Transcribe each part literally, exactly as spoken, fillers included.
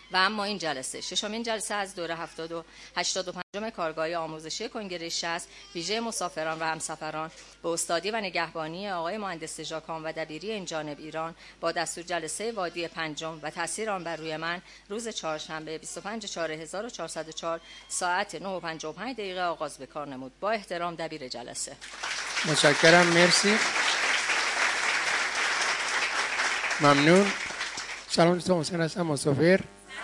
و اما این جلسه ششمین جلسه از دوره هفتاد و هشتاد و پنج کارگاه آموزشی کنگره شصت ویژه مسافران و همسفران به استادی و نگهبانی آقای مهندس ژاکان و دبیری این جانب ایران با دستور جلسه وادی پنجم و تاثیر آن بر روی من روز چهارشنبه بیست و پنج چهار هزار و چهارصد و چهار ساعت نه و پنجاه و پنج دقیقه آغاز به کار نمود. با احترام دبیر جلسه. متشکرم، مرسی، ممنون. سلام دوستان، حسین هستم، مسافر.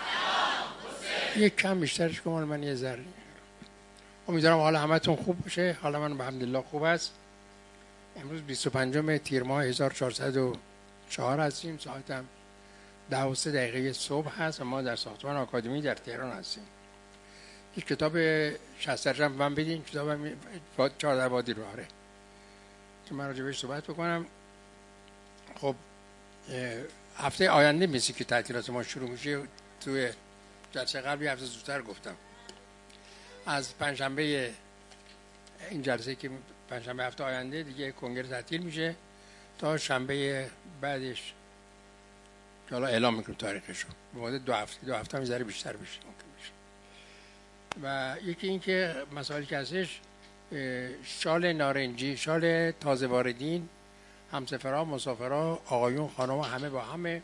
یک کم بیشترش کنم، من یه ذره. امیدوارم حال همتون خوب باشه. حال من الحمدلله خوب است. امروز بیست و پنجم تیر ماه هزار و چهارصد و چهار هستیم. ساعتم ده و سه دقیقه صبح هست و ما در ساختمان آکادمی در تهران هستیم. یک کتاب شصت درجه من بدین، کتابم چهارده وادی رو آره که من راجع بهش صحبت بکنم. خب هفته آینده میسی که تعطیلات ما شروع میشه. توی جلسه قبلی هفته زودتر گفتم از پنجشنبه این جلسه که پنجشنبه هفته آینده دیگه کنگره تعطیل میشه تا شنبه بعدش که حالا اعلام میکنم تاریخشو. به مدت دو هفته دو هفته میذاره بیشتر بشه ممکن بشه. و یکی این که مسائلی که هستش، شال نارنجی، شال تازه واردین، همسفرها، مسافرها، آقایون، خانم همه با همه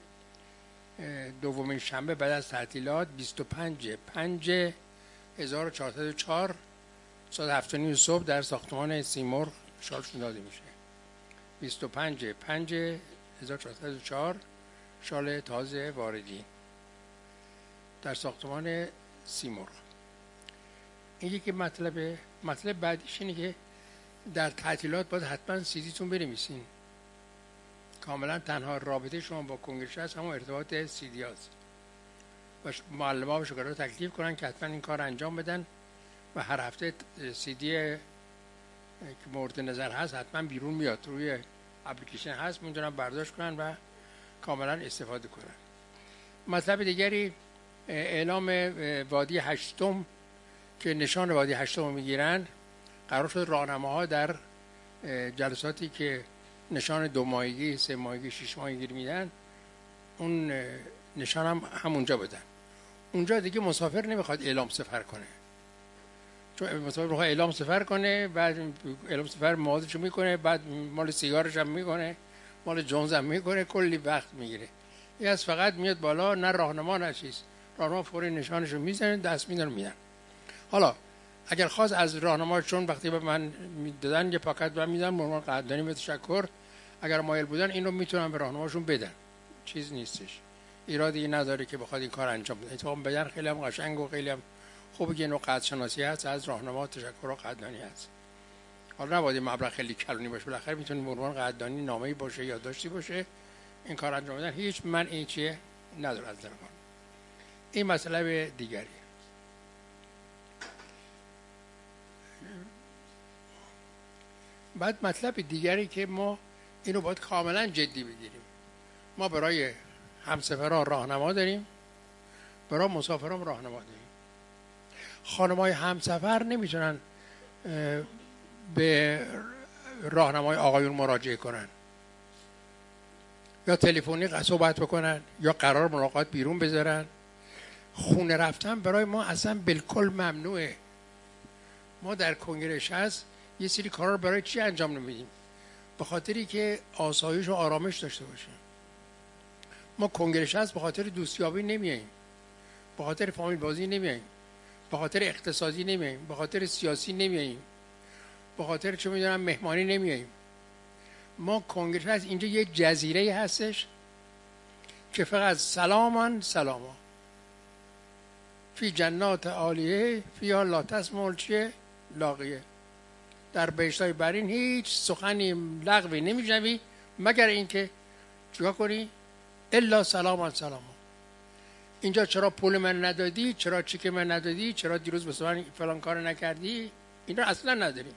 دومین شنبه بعد از تعطیلات بیست و پنج پنج هزار و چهارصد و چهار ساعت هفت و نیم صبح در ساختمان سیمرغ شالشون داده میشه. بیست و پنج پنج هزار و چهارصد و چهار شال تازه واردین در ساختمان سیمرغ. این یکی مطلب مطلب بعدیش اینه که در تعطیلات باید حتما سیدیتون بنویسین. کاملا تنها رابطه شما با کنگره هست همون ارتباط سیدی هست. و معلم ها و شاگردا تکلیف کنن که حتما این کار انجام بدن و هر هفته سیدی که مورد نظر هست حتما بیرون میاد، روی اپلیکیشن هست، میتونن برداشت کنن و کاملا استفاده کنن. مطلب دیگری اعلام وادی هشتم که نشان وادی هشتم رو میگیرن. قرار شد راهنماها در جلساتی که نشان دو ماهگی، سه ماهگی، شش ماهگی میدن اون نشان هم همونجا بدن. اونجا دیگه مسافر نمیخواد اعلام سفر کنه، چون مسافر میخواد اعلام سفر کنه، بعد اعلام سفر موادشو میکنه، بعد مال سیگارش هم میکنه، مال جونز هم میکنه، کلی وقت میگیره. این از فقط میاد بالا، نه راهنما نه چیز. راهنما فوری نشانشو میزنه، دست میدن میدن. حالا اگر خواست از راهنما، چون وقتی به من دادن یه پاکت من میدن مرمان قدردانی به تشکر، اگر مایل بودن این رو میتونن به راهنماشون بدن، چیز نیستش، ایرادی نداره که بخواد این کار انجام بده. اتفاقا بدن خیلی هم قشنگ و خیلی هم خوبه که نوع قدر شناسی هست، از راهنما تشکر و قدردانی هست. حالا نباید مبلغ خیلی کلانی باشه، بالاخره میتونه مرمان قدردانی نامه‌ای باشه یا داشتی باشه، این کار انجام بدن هیچ منعی چیه نداره از نظر من. این مسئله دیگری. بعد مطلب دیگری که ما اینو باید کاملا جدی بگیریم. ما برای همسفران راهنما داریم، برای مسافران راهنما داریم. خانم‌های همسفر نمیتونن به راهنمای آقایون مراجعه کنن، یا تلفنی صحبت بکنن، یا قرار ملاقات بیرون بذارن. خونه رفتن برای ما اصلا بالکل ممنوعه. ما در کنگره شصت یه سری کارا رو برای چی انجام نمیدیم؟ به خاطری که آسایش و آرامش داشته باشیم. ما کنگره شصت به خاطر دوستیابی نمیاییم، به خاطر فامیل بازی نمیاییم، به خاطر اقتصادی نمیاییم، به خاطر سیاسی نمیاییم، به خاطر چه میدونم مهمانی نمیاییم. ما کنگره شصت اینجا یه جزیره هستش که فقط سلامان سلاما فی جنات عالیه فیها لا تسمع چیه لاغیه. در بهشت‌های برین هیچ سخنی لغوی نمیشنوی مگر اینکه چیکار کنی؟ الا سلاما سلاما. اینجا چرا پول من ندادی؟ چرا چیک من ندادی؟ چرا دیروز واسه من فلان کار نکردی؟ اینا اصلا نداریم.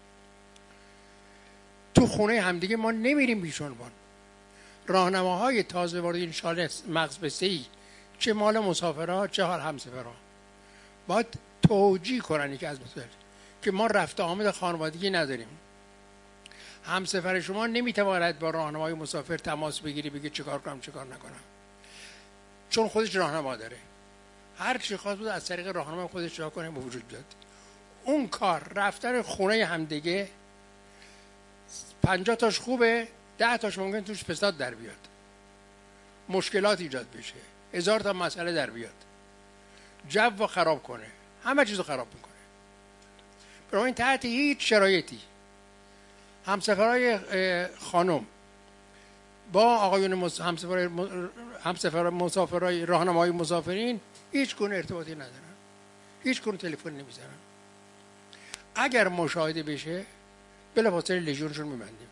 تو خونه همدیگه ما نمیریم بیشونبان. راهنماهای تازه واردین شال مغز بسته‌ای چه مال مسافرها چه حال همسفرها باید توجیه کنن که از مسافر که ما رفت آمد خانوادگی نداریم. همسفر شما نمیتواند با راهنمای مسافر تماس بگیری بگه چه کار کنم چه کار نکنم، چون خودش راهنما داره. هر چی خواست بود از طریق راهنمای خودش اجرا کنه به وجود بیاد. اون کار رفتن خونه همدیگه پنجاه تاش خوبه، ده تاش ممکن توش فساد در بیاد، مشکلات ایجاد بشه، هزار تا مسئله در بیاد، جو خراب کنه، همه چیزو خراب میکنه. برای این تحت هیچ شرایطی همسفرهای خانم با آقایون مس... همسفر همسفر مسافرای راهنمای مسافرین هیچ گونه ارتباطی ندارن، هیچ گونه تلفن نمیزنن. اگر مشاهده بشه بلافاصله لژیونشون میبندیم.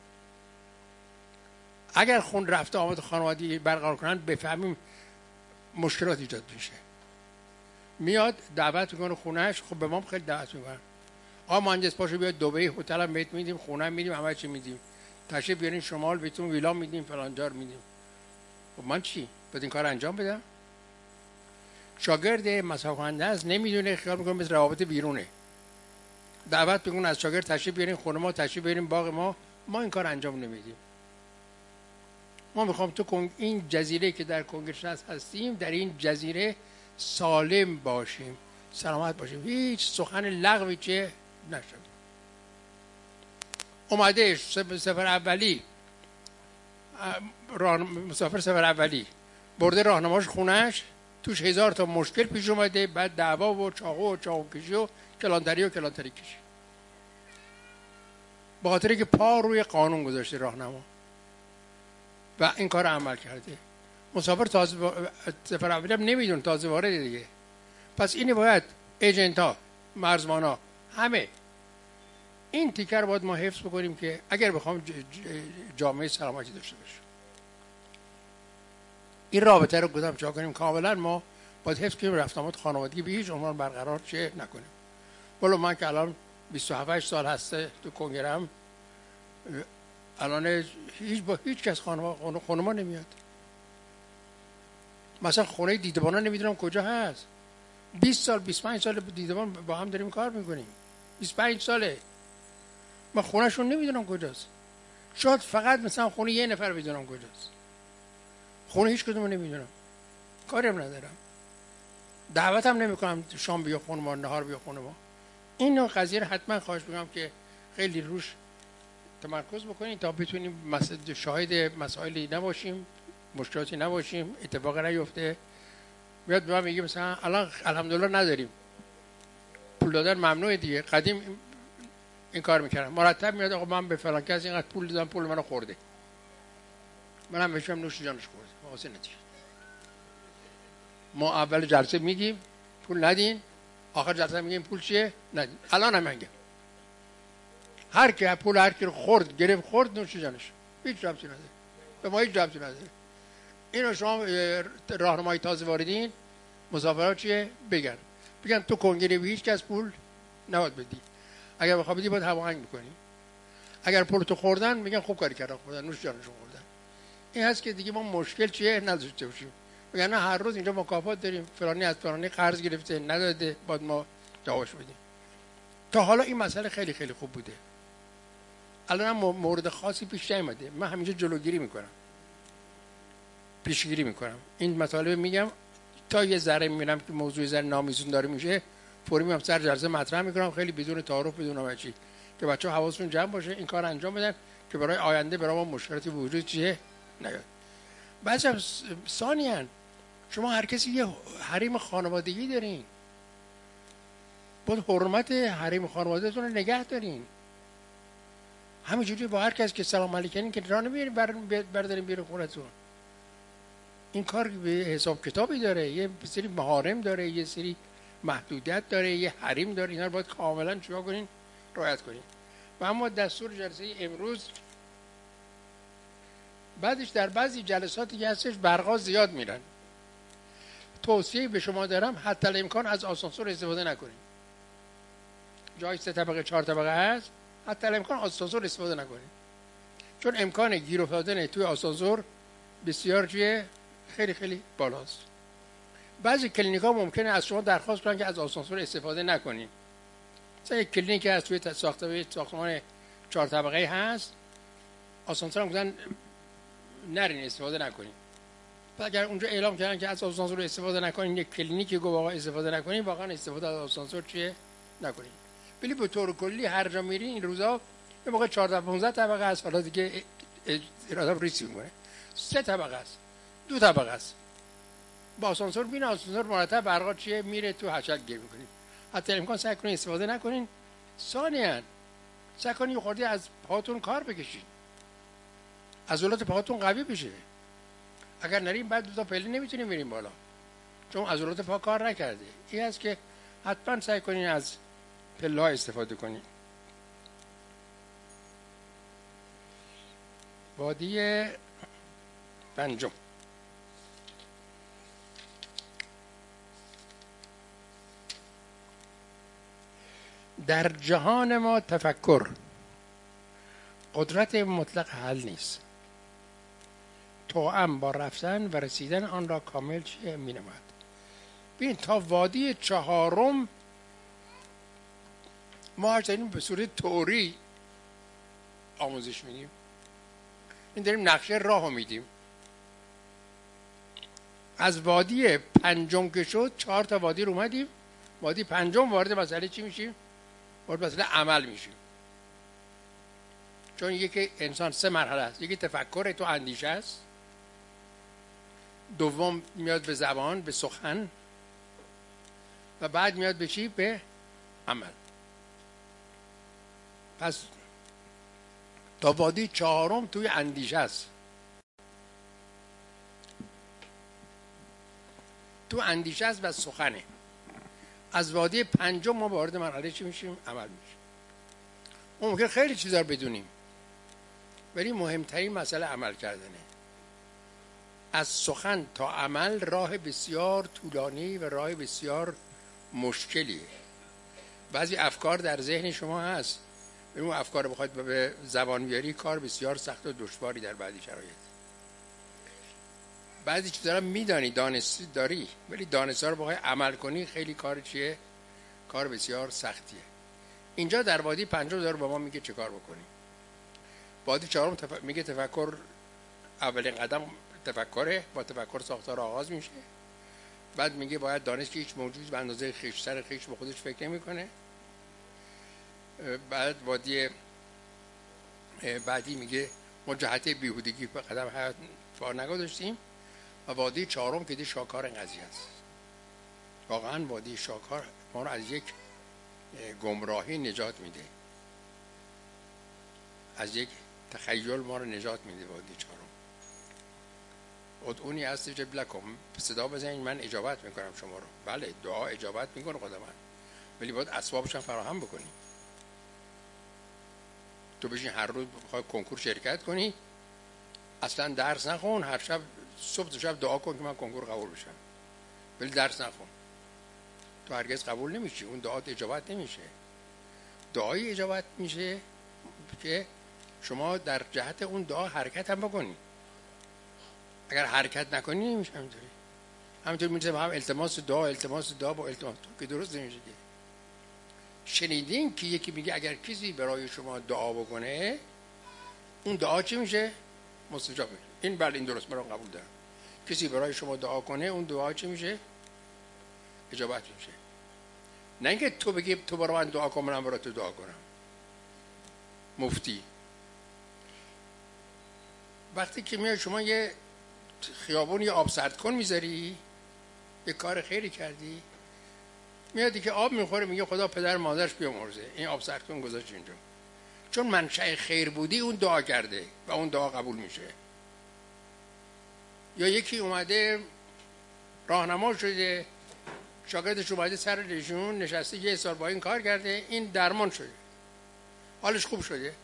اگر خون رفته آمد خانوادگی برقرار کنن بفهمیم مشکلات ایجاد میشه، میاد دعوت میکنه خونهش. خب به ما خیلی دعوت میکنن، آقا مهندس پاشو بیاد دبی، هتل هم بهت میدیم، خونه هم میدیم، همه چی میدیم، تشریف بیارین شمال بهتون ویلا میدیم، فلان جا میدیم. خب من چی باید این کار انجام بدم؟ شاگرد مصرف کننده است، نمیدونه، خیال میکنه مثل روابط بیرونه. دعوت میکنن از شاگرد تشریف بیارین خونه ما، تشریف بیارین باغ ما. ما این کار انجام نمیدیم. ما میخوام تو این جزیره که در کنگره هستیم، در این جزیره سالم باشیم، سلامت باشیم، هیچ سخن لغوی چه نشد. اومده سفر اولی، مسافر سفر اولی برده راهنماش خونهش، توش هزار تا مشکل پیش اومده، بعد دعوا و چاقو و چاقو کشی و کلانتری و کلانتری کشی، به خاطر که پا روی قانون گذاشته راهنما و این کار عمل کرده. مسافر تازه سفر اولی هم نمیدون، تازه وارد دیگه. پس این باید ایجنت ها، مرزبان ها، همه این تیکر رو باید ما حفظ بکنیم که اگر بخوام جامعه سلامتی داشته باشیم. این رابطه رو گذام چا کنیم کاملا. ما باید حفظ کنیم رفت آمد خانوادگی به هیچ عنوان برقرار چه نکنیم. ولی من که الان بیست و هفت سال هسته تو کنگرم، الان هیچ با هیچ کس خانه خونه ما نمیاد. مثلا خونه دیدبانا نمیدونم کجا هست. بیست سال بیست و پنج سال دیدبان با هم داریم کار میکنیم، بیست و پنج ساله من خونهشون نمیدونم کجاست. شاید فقط مثلا خونه یه نفر بدونم کجاست، خونه هیچ کدومو نمیدونم، کاری هم ندارم، دعوت هم نمیکنم شام بیا خونه ما، نهار بیا خونه ما. این نوع قضیه رو حتما خواهش میکنم که خیلی روش تمرکز بکنید تا بتونیم شاهد مسائلی نباشیم، مشکلاتی نباشیم، اتفاقی نیفته. میاد به من میگه مثلا الان الحمدلله نداریم، پول دادن ممنوعه دیگه. قدیم این کار میکردم، مرتب میاد آقا من به فلان کسی اینقدر پول دادم، پول منو خورده، منم بهشم نوش جانش خورده. واسه نتیجه ما اول جلسه میگیم پول ندین، آخر جلسه میگیم پول چیه ندین. الان هم میگم هر کی پول هر کی خورد گرفت خورد نوش جانش، هیچ ربطی نداره به ما، هیچ ربطی نداره. اینو شما راهنمای تازه واردین مسافرها چیه بگن بگن تو کنگره به هیچ کس پول نباید بدی، اگر بخوای بدی باید هماهنگ میکنی. اگر پول تو خوردن میگن خوب کاری کردن، خوردن نوش جانشون خوردن. این هست که دیگه ما مشکل چیه نداشته باشیم. میگن نه هر روز اینجا مکافات داریم، فلانی از فلانی قرض گرفته نداده باید ما جوابش بدیم. تا حالا این مسئله خیلی خیلی خوب بوده، الان هم مورد خاصی پیش نیامده. من همینجا جلوگیری میکنم، پیشگیری میکنم. این مطالب میگم تا یه ذره میبینم که موضوع ذره نامیزون داره میشه، فوری میام سر جلسه مطرح میکنم، خیلی بدون تعارف بدون همه چی، که بچه‌ها حواسشون جمع باشه این کار انجام بدن که برای آینده برای ما مشکلاتی وجود چیه نیاد. بعضی ثانیاً شما هر کسی یه حریم خانوادگی دارین، باید حرمت حریم خانواده‌تون رو نگه دارین. همینجوری با هر کس که سلام علیکم که راه نمیارین بردارین بیرون خونتون. این کار به حساب کتابی داره، یه سری محارم داره، یه سری محدودیت داره، یه حریم داره. اینا رو باید کاملا چیکار کنین؟ رعایت کنین. و اما دستور جلسه امروز بعدش در بعضی جلساتی که هستش برقا زیاد میرن. توصیه به شما دارم حتی الامکان از آسانسور استفاده نکنین. جای سه طبقه چهار طبقه هست، حتی الامکان آسانسور استفاده نکنین، چون امکان گیر افتادن توی آسانسور بسیار جیه خیلی خیلی بالاست. بعضی کلینیک‌ها ممکنه از شما درخواست کنن که از آسانسور استفاده نکنین. مثلا یک کلینیک از توی ساختمان ساختمان چهار طبقه هست، آسانسور هم گفتن نرین استفاده نکنین. اگر اونجا اعلام کردن که از آسانسور استفاده نکنین، یک کلینیکی گفت آقا استفاده نکنین، واقعا استفاده از آسانسور چیه نکنین. ولی به طور کلی هر جا میری این روزا یه موقع چهارده پانزده طبقه است، حالا دیگه ارادم ریسی میکنه، سه طبقه است، دو طبقه است. با آسانسور بین آسانسور مرتب برقا چیه میره تو حشل گیر میکنیم. حتی امکان سعی کنین استفاده نکنین. ثانیاً سعی کنین خورده از پاهاتون کار بکشین، عضلات پاهاتون قوی بشه. اگر نریم بعد دو تا پله نمیتونیم بریم بالا چون عضلات پا کار نکرده. این است که حتما سعی کنین از پله ها استفاده کنین. وادی پنجم، در جهان ما تفکر قدرت مطلق حل نیست. توأم با رفتن و رسیدن آن را کامل چه می نماید. ببین تا وادی چهارم ما داریم به صورت توری آموزش میدیم، این داریم نقشه راه میدیم. از وادی پنجم که شد چهار تا وادی رو اومدیم، وادی پنجم وارد مسئله چی میشیم؟ وارد مسئله عمل میشیم. چون یکی انسان سه مرحله است، یکی تفکر تو اندیشه است، دوم میاد به زبان به سخن و بعد میاد به چی؟ به عمل. پس تا وادی چهارم توی اندیشه است، تو اندیشه است و سخنه. از وادی پنجم ما وارد مرحله چی میشیم؟ عمل میشیم. ممکن خیلی چیزا رو بدونیم ولی مهمترین مسئله عمل کردنه. از سخن تا عمل راه بسیار طولانی و راه بسیار مشکلیه. بعضی افکار در ذهن شما هست، ولی اون افکار بخواید به زبان بیاری کار بسیار سخت و دشواری در بعضی شرایط. بعضی چیزا رو میدانی، دانستی داری، ولی دانستا رو بخوای عمل کنی خیلی کار چیه؟ کار بسیار سختیه. اینجا در وادی پنجم داره با ما میگه چه کار بکنیم. وادی چهارم تف... میگه تفکر اولین قدم تفکره، با تفکر ساختار آغاز میشه. بعد میگه باید دانش که هیچ موجود به اندازه خویش سر خویش به خودش فکر نمیکنه. بعد وادی بعدی میگه ما جهت بیهودگی به قدم حیات فار نگذاشتیم و وادی چهارم که دی شاکار قضیه است. واقعا وادی شاکار ما رو از یک گمراهی نجات میده، از یک تخیل ما رو نجات میده. وادی چهارم ادعونی استجب لکم، صدا بزنید من اجابت میکنم شما رو. بله دعا اجابت میکنه خدا من، ولی باید اسبابش هم فراهم بکنی. تو بشین هر روز بخوای کنکور شرکت کنی، اصلا درس نخون، هر شب صبح تا شب دعا کن که من کنکور قبول بشم، ولی درس نخون، تو هرگز قبول نمیشی. اون دعات اجابت نمیشه. دعای اجابت میشه که شما در جهت اون دعا حرکت هم بکنی. اگر حرکت نکنی نمیشه. همینطوری همینطوری میشه هم التماس دعا التماس دعا با التماس که درست نمیشه. که شنیدین که یکی میگه اگر کسی برای شما دعا بکنه اون دعا چی میشه؟ مستجاب میشه. این بله این درست، من قبول دارم. کسی برای شما دعا کنه اون دعا چی میشه؟ اجابت میشه. نه اینکه تو بگی تو برای من دعا کن منم برای تو دعا کنم. مفتی وقتی که میاد شما یه خیابون یه آب سرد کن میذاری، یه کار خیری کردی، میادی که آب میخوره میگه خدا پدر مادرش بیامرزه این آب سرد کن گذاشت اینجا. چون منشأ خیر بودی اون دعا کرده و اون دعا قبول میشه. یا یکی اومده راهنما شده، شاگردش اومده سر رژون نشسته یه سال با این کار کرده، این درمان شده، حالش خوب شده،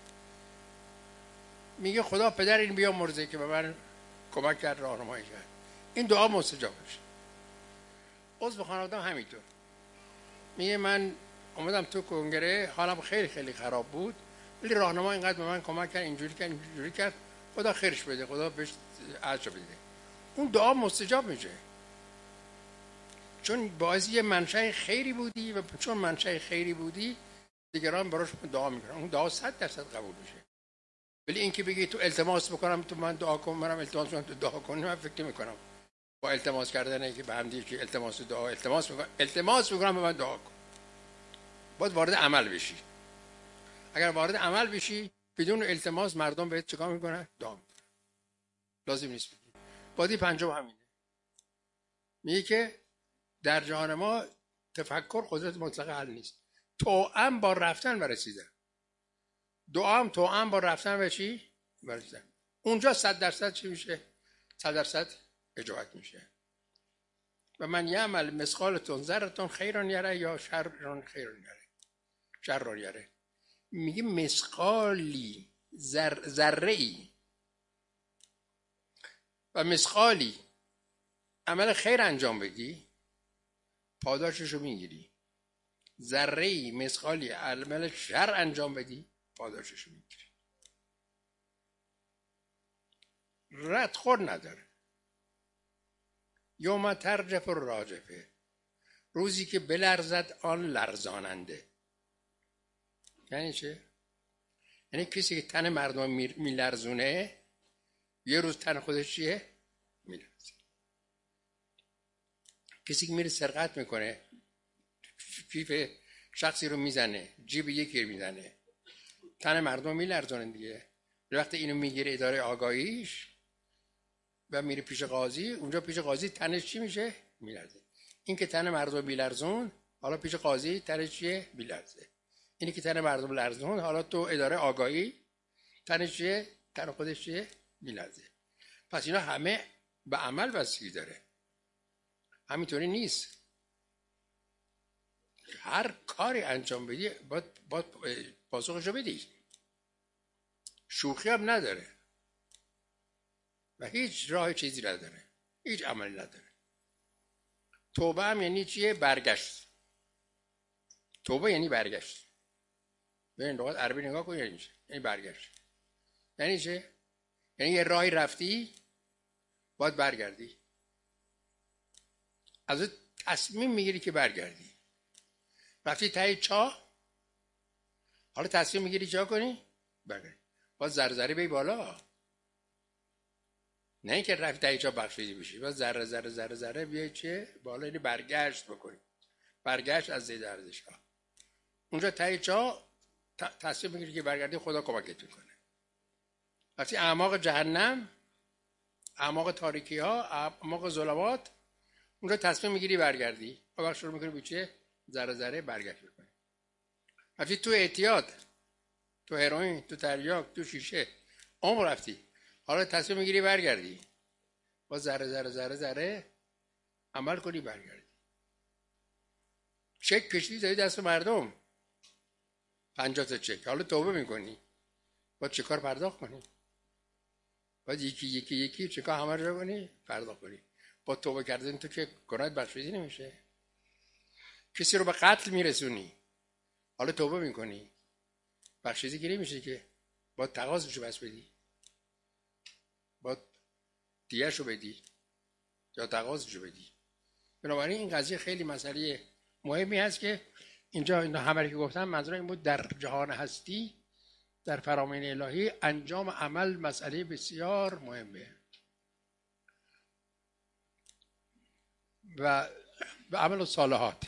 میگه خدا پدر این بیامرزه که به من کمک کرد راهنمایی کرد. این دعا مستجاب میشه. عضو خانواده همینطور میگه من اومدم تو کنگره حالم خیلی خیلی خراب بود ولی راهنما اینقدر به من کمک کرد، اینجوری کرد اینجوری کرد، خدا خیرش بده، خدا بهش اجر بده. اون دعا مستجاب میشه چون باعث یه منشأ خیری بودی و چون منشأ خیری بودی دیگران براش دعا میکنن. اون دعا صد درصد قبول میشه. ولی اینکه بگی تو التماس بکنم تو من دعا کنم، منم التماس کنم تو دعا کنی، من فکر میکنم با التماس کردن که به هم دیگه که التماس دعا التماس میکنم التماس میکنم به من دعا کن. باید وارد عمل بشی. اگر وارد عمل بشی بدون التماس مردم بهت چیکار میکنن؟ دعا میکنن. لازم نیست بگی. بادی پنجم همینه. میگه که در جهان ما تفکر قدرت مطلق حل نیست. توأم با رفتن برسیدن. دعا هم توأم با رفتن به چی؟ برسیدن. اونجا صد درصد چی میشه؟ صد درصد اجابت میشه. و من یعمل مثقالتون ذرتون خیران یره یا شرون خیران یره. شرون یره. میگه مثقالی ذر ذره ای و مثقالی عمل خیر انجام بدی پاداششو میگیری. ذره ای مثقالی عمل شر انجام بدی پاداششو میگیری. ردخور نداره. یوم ترجف الراجفه، روزی که بلرزد آن لرزاننده. یعنی چه؟ یعنی کسی که تن مردم میلرزونه یه روز تن خودش چیه؟ میلرزه. کسی که میره سرقت میکنه کیف شخصی رو میزنه، جیب یکی رو میزنه، تن مردم میلرزونه دیگه. وقتی اینو میگیره اداره آگاهیش و میره پیش قاضی، اونجا پیش قاضی تنش چی میشه؟ میلرزه. این که تن مردم میلرزون حالا پیش قاضی تنش چیه؟ میلرزه. اینی که تن مردم لرزون حالا تو اداره آگاهی تنش چیه؟ تن خودش چیه؟ میلرزه. پس اینا همه به عمل بستگی داره. همینطوری نیست. هر کاری انجام بدی باید, باید پاسخشو بدی. شوخی هم نداره و هیچ راه چیزی نداره، هیچ عملی نداره. توبه هم یعنی چیه؟ برگشت. توبه یعنی برگشت. ببین لغت عربی نگاه کن، یعنی چه؟ یعنی برگشت. یعنی چه؟ یعنی یه راهی رفتی باید برگردی. از تصمیم میگیری که برگردی. رفتی ته چاه، حالا تصمیم میگیری چه کنی؟ برگردی. باید زرزری بی بالا. نه اینکه رفتی ته چاه بخشیدی بشی. باید ذره ذره ذره ذره بیای چه؟ بالا، یعنی برگشت بکنی. برگشت از زید ارزش ها. اونجا ته چاه تصمیم میگیری که برگردی، خدا کمکت میکنه. وقتی اعماق جهنم، اعماق تاریکی ها، اعماق ظلمات، اونجا تصمیم میگیری برگردی. و وقت شروع میکنی به چه؟ ذره ذره برگشت میکنی. وقتی تو اعتیاد، تو هروئین، تو تریاک، تو شیشه عمر رفتی، حالا تصمیم میگیری برگردی. با ذره ذره ذره ذره عمل کنی برگردی. چک کشیدی دادی دست مردم، پنجاه تا چک، حالا توبه میکنی، باید چه کار پرداخت کنی؟ باید یکی یکی یکی چه کار همه رو کنی؟ پرداخت کنی. با توبه کردن تو که گناهت بخشیده نمیشه. کسی رو به قتل میرسونی، حالا توبه میکنی، بخشیده که نمیشه که. باید تقاضاشو بس بدی، باید دیه‌شو بدی یا تقاضاشو بدی. بنابراین این قضیه خیلی مسئله مهمی هست که اینجا این همه که گفتم منظور این بود در جهان هستی، در فرامین الهی انجام عمل مسئله بسیار مهمه. و به عمل و صالحات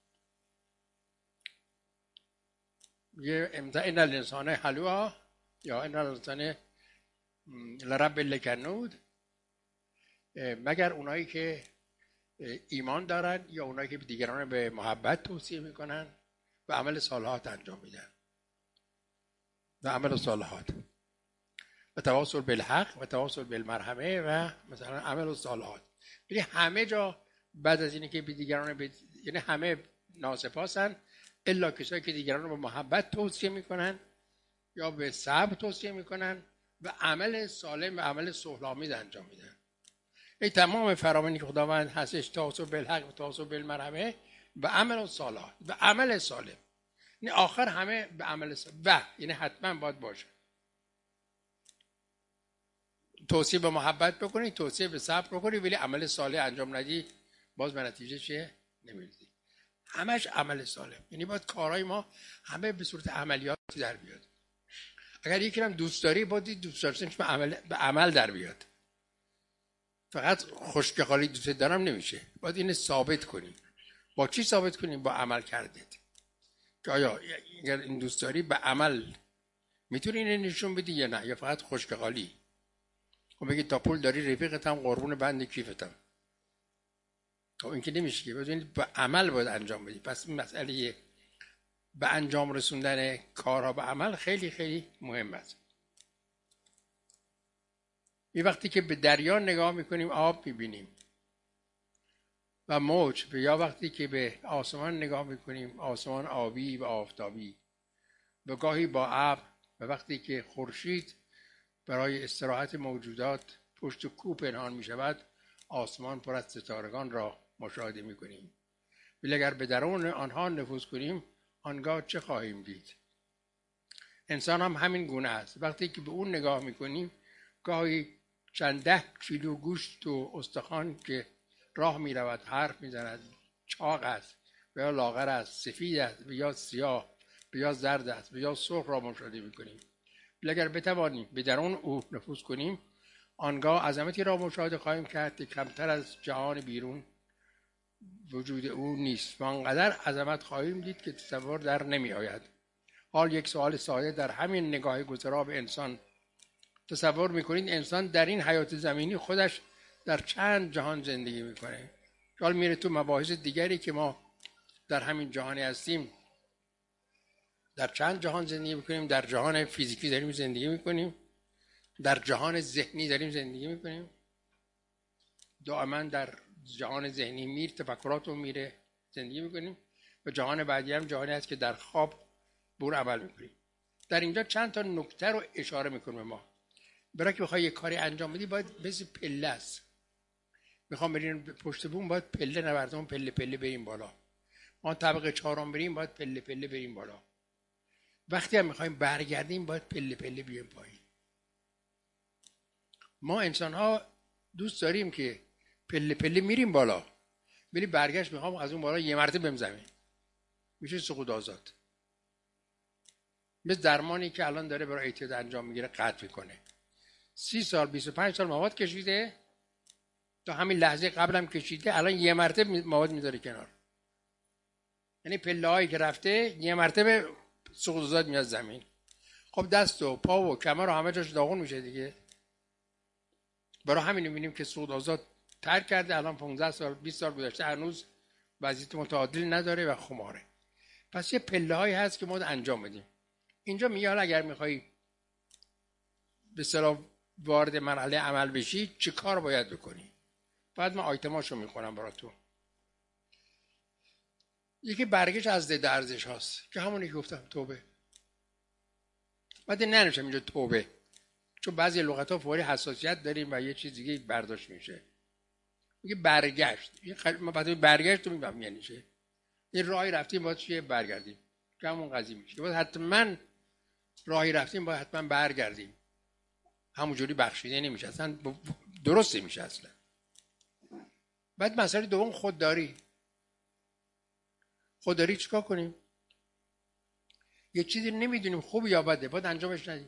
یه امضا این الانسان حلوا یا این الانسان لرب لکنود، مگر اونایی که ایمان دارن یا اونایی که دیگران به محبت توصیه میکنن و عمل صالحات انجام میدن. و عمل صالحات و تواصل بالحق و تواصل بالمرحمه و مثلا عمل صالحات. یعنی همه جا بعد از اینه که به دیگران به... یعنی همه ناسپاسن الا کسایی که دیگران رو به محبت توصیه میکنن یا به صبر توصیه میکنن و عمل سالم و عمل صلح‌آمیز انجام میدن. این تمام فرامینی که خداوند هستش، تواصل بالحق و تواصل بالمرحمه و عمل صالحات و عمل سالم. یعنی آخر همه به عمل سالم و یعنی حتما باید باشه. توصیه به محبت بکنی، توصیه به صبر بکنی، ولی عمل صالح انجام ندی، باز به نتیجه چیه؟ نمیرسی. همش عمل سالم. یعنی باید کارهای ما همه به صورت عملیات در بیاد. اگر یکی هم دوست داری، باید دوست داشتنش به عمل به عمل در بیاد. فقط خشک خالی دوست دارم نمیشه، باید اینو ثابت کنیم. با چی ثابت کنیم؟ با عمل کردید. که آیا اگر این دوست داری به عمل میتونی اینو نشون بدی یا نه، یا فقط خشک خالی؟ خب بگید تا پول داری رفیقت هم قربون بند کیفتم. خب این که نمیشه که، ببینید به عمل باید انجام بدی. پس این مسئله به انجام رسوندن کارها به عمل خیلی خیلی مهم است. این وقتی که به دریا نگاه میکنیم آب میبینیم و موج، یا وقتی که به آسمان نگاه میکنیم آسمان آبی و آفتابی، و گاهی با ابر، و وقتی که خورشید برای استراحت موجودات پشت کوه پنهان میشود آسمان پر از ستارگان را مشاهده میکنیم. ولی اگر به درون آنها نفوذ کنیم آنگاه چه خواهیم دید؟ انسان هم همین گونه است. وقتی که به اون نگاه میکنیم گاهی چند ده کیلو گوشت و استخوان که راه میرود، حرف میزند، چاق است و یا لاغر است، سفید است و یا سیاه و یا زرد است و یا سرخ را مشاهده میکنیم. ولی اگر بتوانیم به درون او نفوذ کنیم آنگاه عظمتی را مشاهده خواهیم کرد که کمتر از جهان بیرون وجود او نیست و آنقدر عظمت خواهیم دید که تصور در نمی آید. حال یک سوال ساده در همین نگاه گذرا به انسان: تصور میکنید انسان در این حیات زمینی خودش در چند جهان زندگی میکنه؟ حال میره تو مباحث دیگری که ما در همین جهانی هستیم در چند جهان زندگی میکنیم. در جهان فیزیکی داریم زندگی میکنیم، در جهان ذهنی داریم زندگی میکنیم. دائما در جهان ذهنی میر تفکراتو میره زندگی میکنیم و جهان بعدی هم جهانی هست که در خواب بور عمل میکنیم. در اینجا چند تا نکته رو اشاره میکنه ما. برای که بخوای یه کاری انجام بدی باید مثل پله است. میخوام بریم پشت بوم باید پله نوردون، پله پله بریم بالا. ما طبقه چهارم بریم باید پله پله بریم بالا. وقتی هم میخوایم برگردیم باید پله پله بیایم پایین. ما انسان ها دوست داریم که پله پله میریم بالا، ولی برگشت میخوام از اون بالا یه مرتبه بهم زمین. میشه سقوط آزاد. مثل درمانی که الان داره برای اعتیاد انجام میگیره قطع میکنه. سی سال بیست و پنج سال مواد کشیده، تا همین لحظه قبلم کشیده، الان یه مرتبه مواد میذاره کنار. یعنی پله هایی که رفته یه مرتبه سقوط آزاد میاد زمین. خب دست و پا و کمر و همه جاش داغون میشه دیگه. برای همین میبینیم که سقوط آزاد ترک کرده، الان پانزده سال بیست سال گذشته هنوز وضعیت متعادل نداره و خماره. پس یه پله هایی هست که ما انجام بدیم. اینجا میگه اگر میخوای به اصطلاح وارد مرحله عمل بشی چه کار باید بکنی؟ بعد من آیتماشو میخونم برای تو. یکی برگشت از ضد ارزش هاست که همونی که گفتم، توبه. بعد ننوشم اینجا توبه، چون بعضی لغت ها فوری حساسیت داریم و یه چیز دیگه برداشت میشه. میگه برگشت. این خل... ما بعد برگشت تو میفهم یعنی چه. این راهی رفتیم باید چیه برگردیم، که همون قضیه میشه. باید حتما راهی رفتیم باید حتما برگردیم. همونجوری بخشیده نمیشه، اصلا درست نمیشه اصلا. بعد مسئله دوم خودداری. خودداری چیکار کنیم؟ یه چیزی نمیدونیم خوب یا بده، باید انجامش ندیم.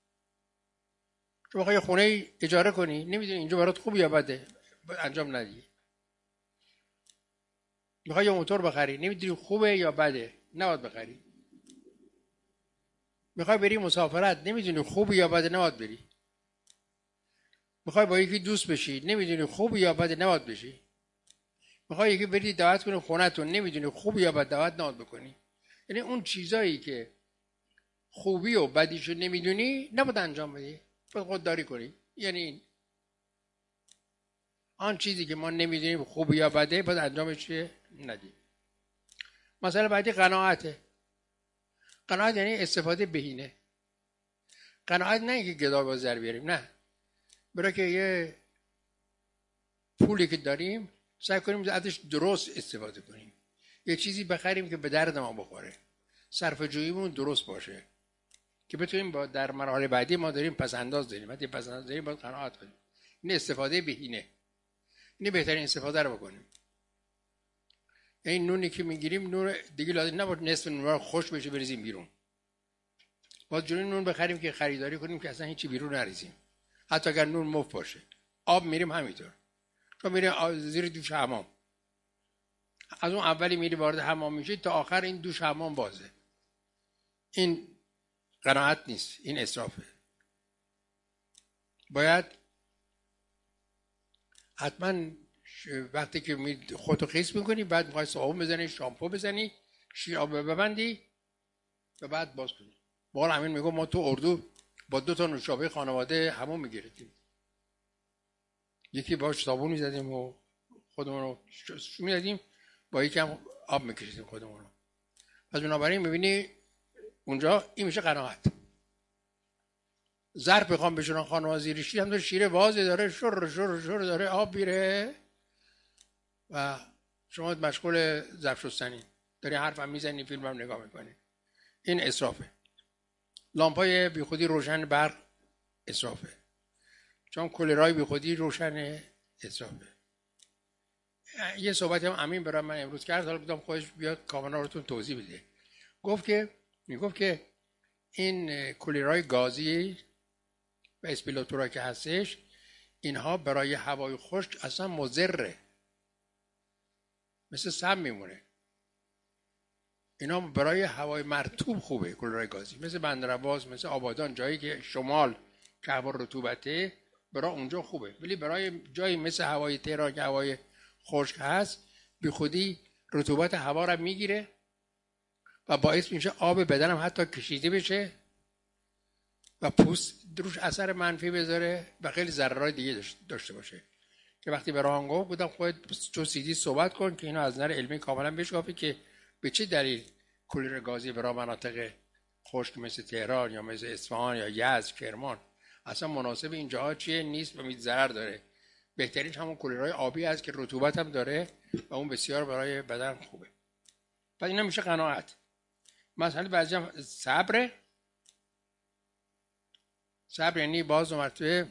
تو بخوای خونه اجاره کنی نمیدونی اینجا برات خوب یا بده، باید انجام ندی. میخوای یه موتور بخری نمیدونی خوبه یا بده، نباید بخری. میخوای بری مسافرت نمیدونی خوبه یا بده، نباید بری. میخوای با یکی دوست بشی نمیدونی خوبه یا بده، نباید بشی. میخوای یکی بری دعوت کنی خونه‌تون نمیدونی خوبه یا بده، دعوت نباید بکنی. یعنی اون چیزایی که خوبی و بدیشو نمیدونی نباید انجام بدی، باید خودداری کنی. یعنی آن چیزی که ما نمیدونیم خوبه یا بده باید انجامش ندیم. مثلا بعدی قناعته. قناعت یعنی استفاده بهینه. قناعت نه اینکه گدا باز در بیاریم، نه. برای که یه پولی که داریم سعی کنیم ازش درست استفاده کنیم. یه چیزی بخریم که به درد ما بخوره. صرفه جوییمون درست باشه که بتونیم با در مرحله بعدی ما داریم پس انداز داریم. وقتی پس انداز داریم باید قناعت کنیم. این استفاده بهینه. این بهترین استفاده رو بکنیم. این نونی که میگیریم نون دیگه لازم نباید نصف نون رو خوش بشه بریزیم بیرون. باید جوری نون بخریم که خریداری کنیم که اصلا هیچی بیرون نریزیم. حتی اگر نون مفت باشه. آب میریم همینطور. تو میری زیر دوش حمام، از اون اولی میری وارد حمام میشی تا آخر این دوش حمام بازه. این قناعت نیست، این اسرافه. باید حتما وقتی که خودتو خیس میکنی بعد میخوای صابون بزنی، شامپو بزنی، شیر آب ببندی و بعد باز کنی. بقول امین میگه ما تو اردو با دو تا نوشابه خانواده همون میگرفتیم، یکی باش صابون میزدیم و خودمون رو شو میدادیم، با یکم آب میکشیدیم خودمون رو. پس بنابراین میبینی اونجا این میشه قناعت. ظرف بخوام بشورن خانواده زیر شیر هم داره شیر واضح داره شر شر شر داره آب میره و شما مشغول ظرف شستنی داری، حرفم میزنی، فیلمم نگاه میکنی. این اسرافه. لامپای بیخودی روشن برق اسرافه، چون کولرای بیخودی روشن اسرافه. یه صحبتی هم امین برام من امروز کرد، حالا بودم خودش بیاد کاملا رو توضیح بده. گفت که میگفت که این کولرای گازی و اسپیلاتورا که هستش اینها برای هوای خشک اصلا مضره، مثل سم میمونه. اینا برای هوای مرطوب خوبه کولرای گازی، مثل بندرعباس، مثل آبادان، جایی که شمال که هوا رطوبته برای اونجا خوبه. ولی برای جایی مثل هوای تهران که هوای خشک هست بی خودی رطوبت هوا را میگیره و باعث میشه آب بدنم حتی کشیده بشه و پوست دروش اثر منفی بذاره و خیلی ضررهای دیگه داشته باشه. که وقتی به راهان گفت بودم خودت تو سیدی صحبت کن که اینا از نظر علمی کاملا بشکافی که به چه دلیل کولر گازی برای مناطق خشک مثل تهران یا مثل اصفهان یا یزد، کرمان اصلا مناسب اینجاها چیه نیست و می ضرر داره. بهترین همون کولرهای آبی هست که رطوبت هم داره و اون بسیار برای بدن خوبه. پس اینا میشه قناعت. مثلا بعضی هم صبر. صبر یعنی باز و مرتبه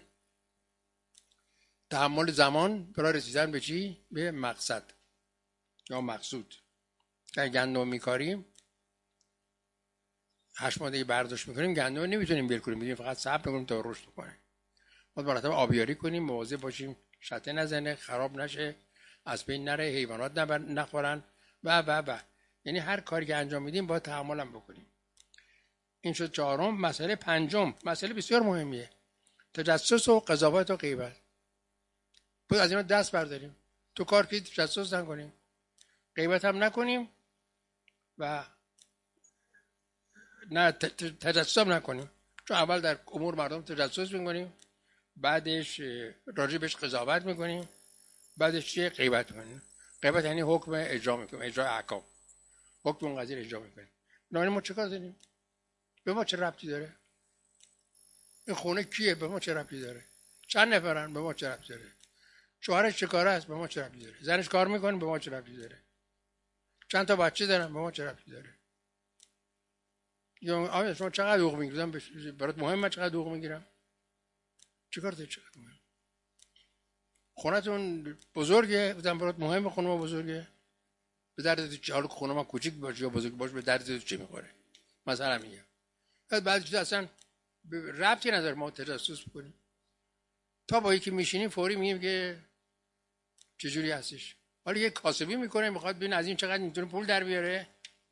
تحمل زمان برای رسیدن به چی؟ به مقصد یا مقصود. که گندم میکاریم هشت ماده برداشت میکنیم، گندم نمیتونیم بیل کنیم، میتونیم فقط صبر کنیم تا رشد کنه. باید مرتب آبیاری کنیم، مواظب باشیم شته نزنه، خراب نشه، از بین نره، حیوانات نخورن و و و یعنی هر کاری که انجام میدیم باید تحمل هم بکنیم. این شد چهارم. مسئله پنجم مسئله بسیار مهمیه، تجسس و قضاوت و غیبت. باید از اینا دست برداریم. تو کار که تجسس نکنیم، غیبت هم نکنیم و نه تجسس هم نکنیم، چون اول در امور مردم تجسس میکنیم، بعدش راجبش قضاوت میکنیم، بعدش چیه؟ غیبت میکنیم. غیبت یعنی حکم اجرا میکنیم، اجرا احکام، حکم اون قضیه اجرا میکنیم. نه ما چه کار داریم؟ به ما چه ربطی داره؟ این خونه کیه؟ به ما چه ربطی داره؟ چند نفرن؟ به ما چه ربطی داره؟ شوهرش چه کاره است؟ به ما چه ربطی داره؟ زنش کار میکنه؟ به ما چه ربطی داره؟ چند تا بچه دارن؟ به ما چه ربطی داره؟ یا آیا شما چقدر حقوق میگیرم؟ برات مهمه چقدر حقوق میگیرم؟ چیکار داری؟ چقدر مهم؟ خونتون بزرگه؟ بودم برات مهمه خونه ما بزرگه؟ به درد چه؟ حالا خونه ما کوچیک باشه یا بزرگ باشه به درد چه میخوره؟ مثلا میگم بعد چیزا اصلا ربطی نداره ما تجسس بکنیم. تا با یکی میشینیم فوری میگیم که چجوری هستش. حالا یه کاسبی میکنه میخواد ببین از این چقدر میتونه پول در بیاره،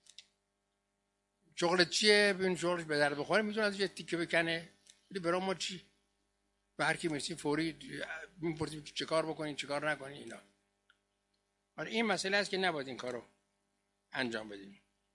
شغلت چیه، ببین شغلش به درد بخوره میتونه از یه تیکه بکنه. ولی برای ما چی؟ به هر کی میرسیم فوری میپرسیم چه کار بکنین چه کار نکنین. اینا حالا این مسئله است که نباید این کارو انجام بدیم.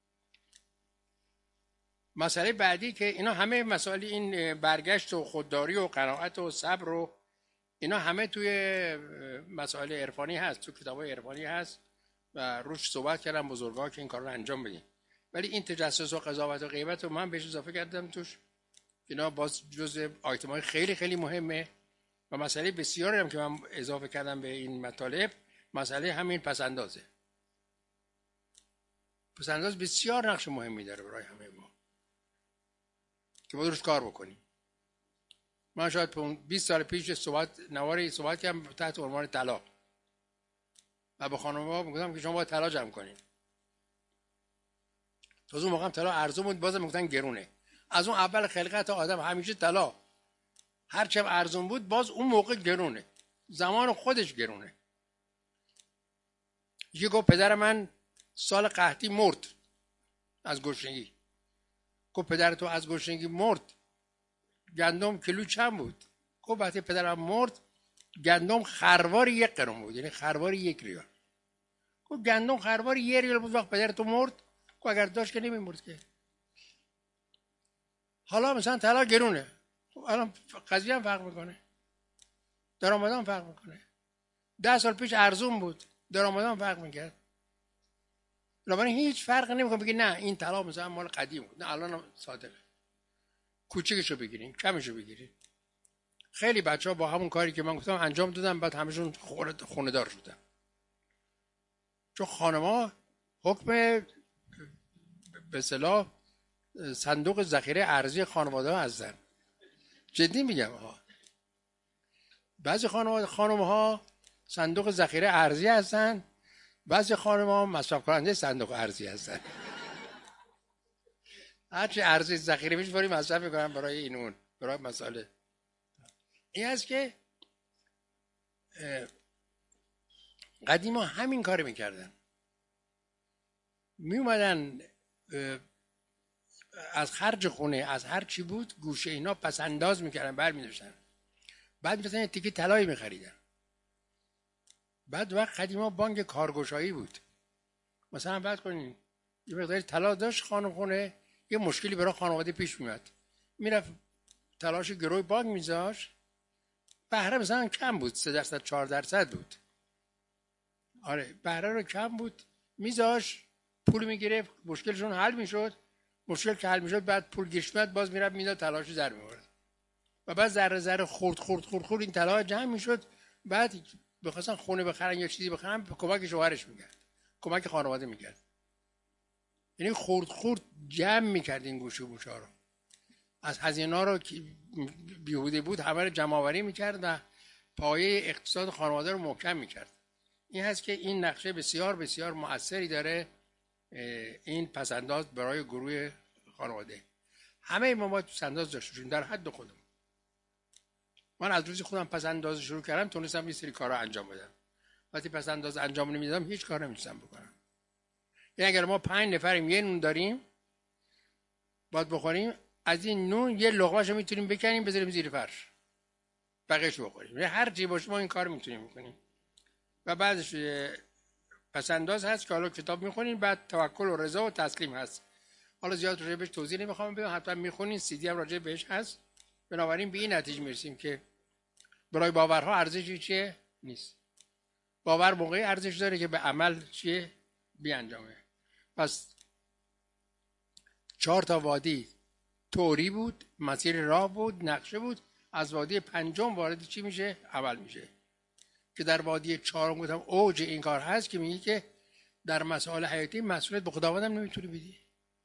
مسئله بعدی که اینا همه مسائل این برگشت و خودداری و قناعت و صبر و اینا همه توی مسائل عرفانی هست، تو کتابای عرفانی هست و روش صحبت کردن بزرگا که این کار رو انجام بدین. ولی این تجسس و قضاوت و غیبت رو من بهش اضافه کردم توش. اینا باز جزء آیتم‌های خیلی خیلی مهمه و مسئله بسیاری هم که من اضافه کردم به این مطالب، مسئله همین پسندازه. پسنداز بسیار نقش مهمی داره برای همه ما که باید روش کار بکنیم. من شاید بیست سال پیش صحبت نواری صحبت کردم تحت عنوان طلا و به خانم‌ها میگفتم که شما باید طلا جمع کنین. تا اون موقع طلا ارزون بود، بازم میگفتن گرونه. از اون اول خلقت آدم همیشه طلا هر چه ارزون بود باز اون موقع گرونه، زمان خودش گرونه. یکی گفت پدر من سال قحطی مرد از گشنگی. گفت پدر تو از گشنگی مرد، گندم کیلو چند بود؟ گفت وقتی پدرم مرد گندم خروار یک قرون بود، یعنی خروار یک ریال. گفت گندم خروار یک ریال بود وقت پدر تو مرد؟ گفت اگر داشت که نمیمرد که. حالا مثلا طلا گرونه، خب الان قضیه هم فرق میکنه، درآمدام فرق میکنه. ده سال پیش ارزون بود، درآمدام فرق میکرد. بنابراین هیچ فرق نمیکنه بگی نه این طلا مثلا مال قدیم بود، نه الان صادقه. کوچیکشو بگیرین، کمشو بگیرین. خیلی بچه‌ها با همون کاری که من گفتم انجام دادن، بعد همشون خونه دار شدن. چون خانم‌ها حکم به اصطلاح صندوق ذخیره ارزی خانواده هستن. جدی میگم ها. بعضی خانواده خانم‌ها صندوق ذخیره ارزی هستن، بعضی خانم‌ها مصرف کننده صندوق ارزی هستن. هرچی ارزی ذخیره میشه برای مصرف میکنن برای این اون، برای مسائل. این هست که قدیما همین کار میکردن، میومدن از خرج خونه از هر چی بود گوشه اینا پس انداز میکردن، بر میداشتن، بعد مثلا تیکه طلایی میخریدن. بعد وقت قدیما بانک کارگشایی بود، مثلا فرض کنین یه مقدار طلا داشت خانم خونه، یه مشکلی برای خانواده پیش میاد، میرفت طلاش گروی بانک میذاشت، بهره مثلا کم بود، سه درصد چهار درصد بود. آره بهره رو کم بود، میذاشت پول میگرفت، مشکلشون حل میشد. مشکل که حل میشد بعد پول گیش میاد، باز میرفت میداد طلاشو در میورد. و بعد ذره ذره خورد خورد خورد خورد این طلا جمع میشد. بعد بخواستن خونه بخرن یا چیزی بخرن کمک شوهرش میکرد، کمک خانواده میکرد. یعنی خورد خورد جمع میکرد این گوشه گوشا رو. از هزینه‌ها رو که بیهوده بود همه رو جمع آوری میکرد و پایه اقتصاد خانواده رو محکم میکرد. این هست که این نقشه بسیار بسیار مؤثری داره، این پسنداز برای گروه خانواده. همه ما باید پسنداز داشته باشیم در حد خودمون. من از روزی خودم پسنداز شروع کردم تونستم یه سری کارا انجام بدم. وقتی پسنداز انجام نمیدادم هیچ کار نمیتونستم بکنم. یعنی اگر ما پنج نفریم یه نون داریم باید بخوریم، از این نون یه لقمه‌شو میتونیم بکنیم بذاریم زیر فرش، بقیه‌شو بخوریم. یعنی هر چی باشه ما این کار میتونیم بکنیم. و بعدش پسنداز هست که حالا کتاب میخونین، بعد توکل و رضا و تسلیم هست. حالا زیاد راجع بهش توضیح نمیخوام بدم، حتما میخونین، سی دی هم راجع بهش هست. بنابراین به این نتیجه میرسیم که برای باورها ارزشی چیه؟ نیست. باور موقعی ارزش داره که به عمل چیه؟ بیانجامه. پس چهار تا وادی توری بود، مسیر راه بود، نقشه بود. از وادی پنجم وارد چی میشه؟ عمل میشه. که در وادی چهارم گفتم اوج این کار هست که میگه که در مسائل حیاتی مسئولیت به خداوندم نمیتونی بدی.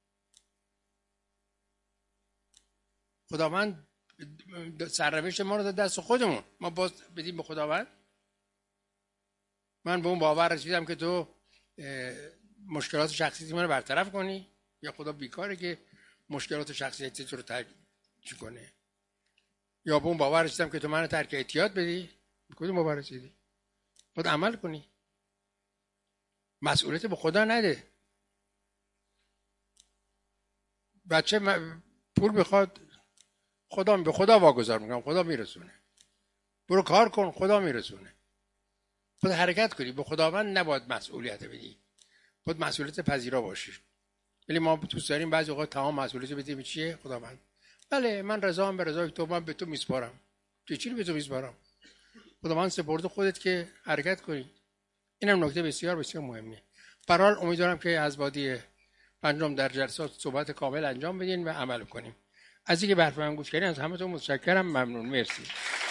خداوند سرنوشت ما رو داد دست خودمون، ما باز بدیم به خداوند. من به اون باور رسیدم که تو مشکلات شخصیتی من رو برطرف کنی، یا خدا بیکاره که مشکلات شخصیتی تو رو ترک کنه. یا به اون باور رسیدم که تو منو ترک احتیاط بدی. به کدوم باور رسیدی؟ باید عمل کنی. مسئولیت به خدا نده. بچه پول بخواد خدا به خدا واگذار میکنم، خدا میرسونه. برو کار کن، خدا میرسونه. خود حرکت کنی، به خداوند نباید مسئولیت بدی، باید مسئولیت پذیرا باشی. ولی ما دوست داریم بعضی اوقات تمام مسئولیت بدیم به چیه؟ خداوند. بله من رضام به رضای تو، من به تو میسپارم. چه چیزی به تو میسپارم؟ خداوند سپرده خودت که حرکت کنی. اینم نکته بسیار بسیار مهمه. به هر حال امیدوارم که از وادی پنجم در جلسات صحبت کامل انجام بدین و عمل کنیم. از اینکه به حرف من گوش کردین از همتون متشکرم، ممنون، مرسی.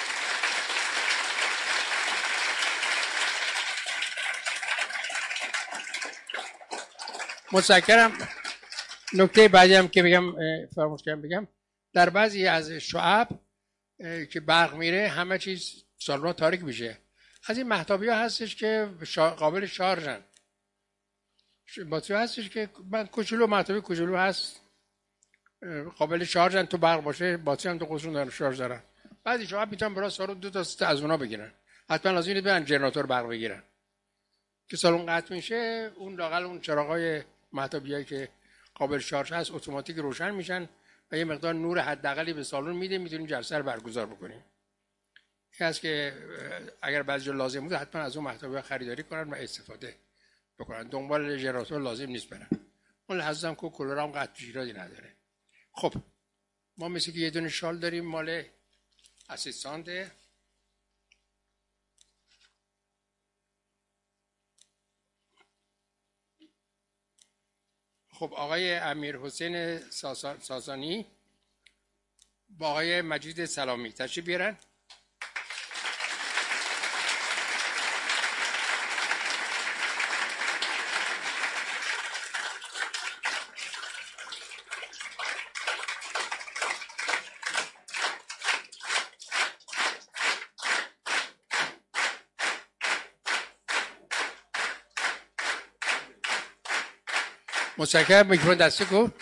متشکرم. نکته بعدی هم که بگم فراموش کردم بگم، در بعضی از شعب که برق میره همه چیز سالنا تاریک میشه. از این مهتابی ها هستش که قابل شارژن، باتری هستش که من کوچولو مهتابی کوچولو هست قابل شارژن، تو برق باشه باتری هم تو خودشون دارن شارژ دارن. بعضی شعب میتونن برای سال دو تا سه از اونا بگیرن، حتما لازم نیست برن جنراتور برق بگیرن. که سالن قطع میشه اون لاقل اون چراغای مهتابیایی که قابل شارژ هست اتوماتیک روشن میشن و یه مقدار نور حداقلی به سالن میده، میتونیم جلسه رو برگزار بکنیم. این است که اگر بعضی جا لازم بود حتما از اون مهتابی‌ها خریداری کنن و استفاده بکنن، دنبال ژنراتور لازم نیست برن. اون لحظه هم که کولر هم قطع ایرادی نداره. خب ما مثل که یه دونه شال داریم مال اسیستانت. خب آقای امیر حسین ساسانی با آقای مجید سلامی تشریف بیارن. متشکرم. میکروفون دسته کن.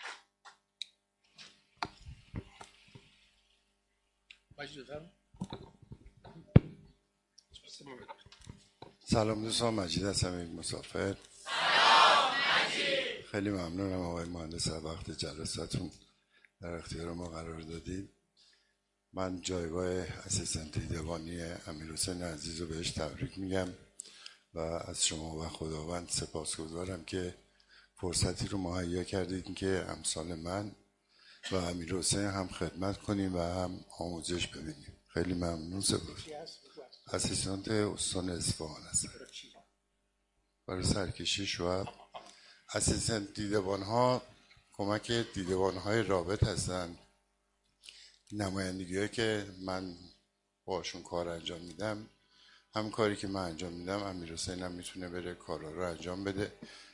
سلام دوستان، مجید هستم، یک مسافر. سلام مجید. خیلی ممنونم آقای مهندس از وقت جلساتون در اختیار ما قرار دادید. من جایگاه اسیستنت دیدبانی امیرحسین عزیز رو بهش تبریک میگم و از شما و خداوند سپاسگزارم که فرصتی رو مهیا کردید که امثال من و امیرحسین هم خدمت کنیم و هم آموزش ببینیم. خیلی ممنون. سپاس. اسیستنت استان اصفهان هستم. برای سرکشی شعب. اسیستنت دیدبان ها کمک دیدبان های رابط هستن. نمایندگی هایی که من باشون کار انجام میدم، هم کاری که من انجام میدم امیرحسین هم میتونه بره کارا رو انجام بده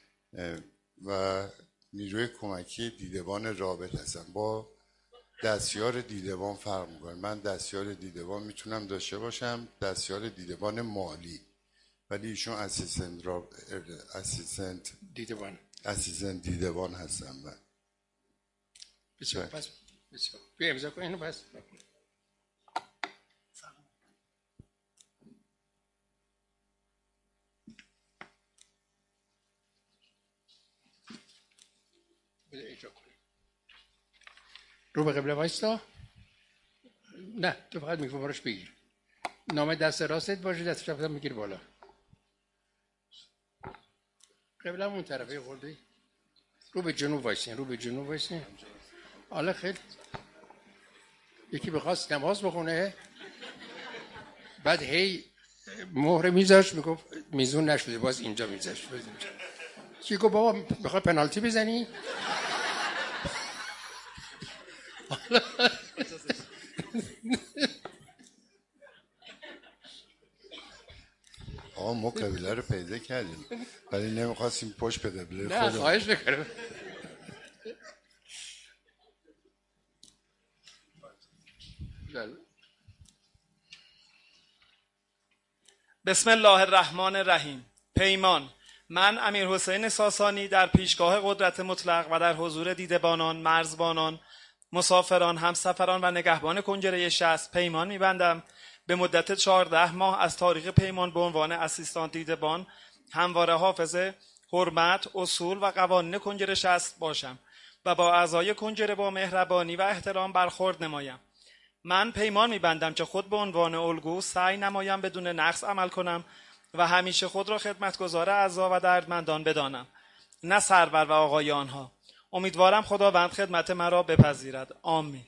و نیروی کمکی دیدبان رابط هستم. با دستیار دیدبان فرق میکنه. من دستیار دیدبان میتونم داشته باشم، دستیار دیدبان مالی، ولی ایشون اسیستنت را اسیستنت دیدبان اسیستنت دیدبان هستم. من بسیار پس بسیار بیا امضا کن اینو. پس بده اجرا کنیم. رو به قبله وایستا. نه تو فقط میکروفون براش بگیر. نامه دست راستت باشه، دست چپت هم میگیر بالا. قبله اون طرفه خورده. رو به جنوب وایسین، رو به جنوب وایسین. حالا خیلی یکی بخواست نماز بخونه بعد هی مهره میذاشت میگفت میزون نشده، باز اینجا میذاشت. کی گفت بابا بخوای پنالتی بزنی؟ آقا ما قبله رو پیدا کردیم ولی نمیخواستیم پشت به قبله خودم. نه خواهش بکنم. بسم الله الرحمن الرحیم. پیمان. من امیرحسین ساسانی در پیشگاه قدرت مطلق و در حضور دیدبانان، مرزبانان، مسافران، همسفران و نگهبان کنگره شصت پیمان می‌بندم به مدت چهارده ماه از تاریخ پیمان به عنوان اسیستان دیدبان همواره حافظ حرمت، اصول و قوانین کنگره شصت باشم و با اعضای کنگره با مهربانی و احترام برخورد نمایم. من پیمان می‌بندم که خود به عنوان الگو سعی نمایم بدون نقص عمل کنم و همیشه خود را خدمتگزار اعضا و دردمندان بدانم، نه سرور و آقای آنها. امیدوارم خداوند خدمت مرا بپذیرد. آمین.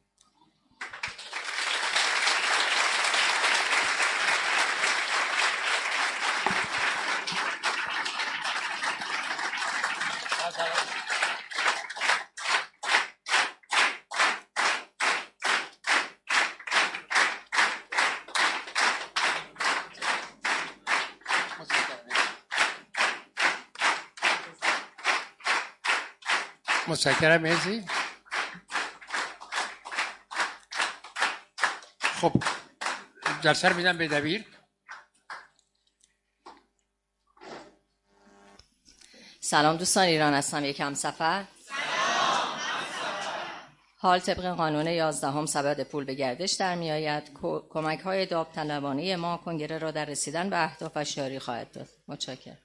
متشکرم. مرسی. خب جلسه رو میدم به دبیر. سلام دوستان، ایران هستم، یک همسفر. حال طبق قانون یازدهم سبد پول به گردش در می آید. کمک های داوطلبانه ما کنگره را در رسیدن به اهدافش یاری خواهد داد. متشکرم.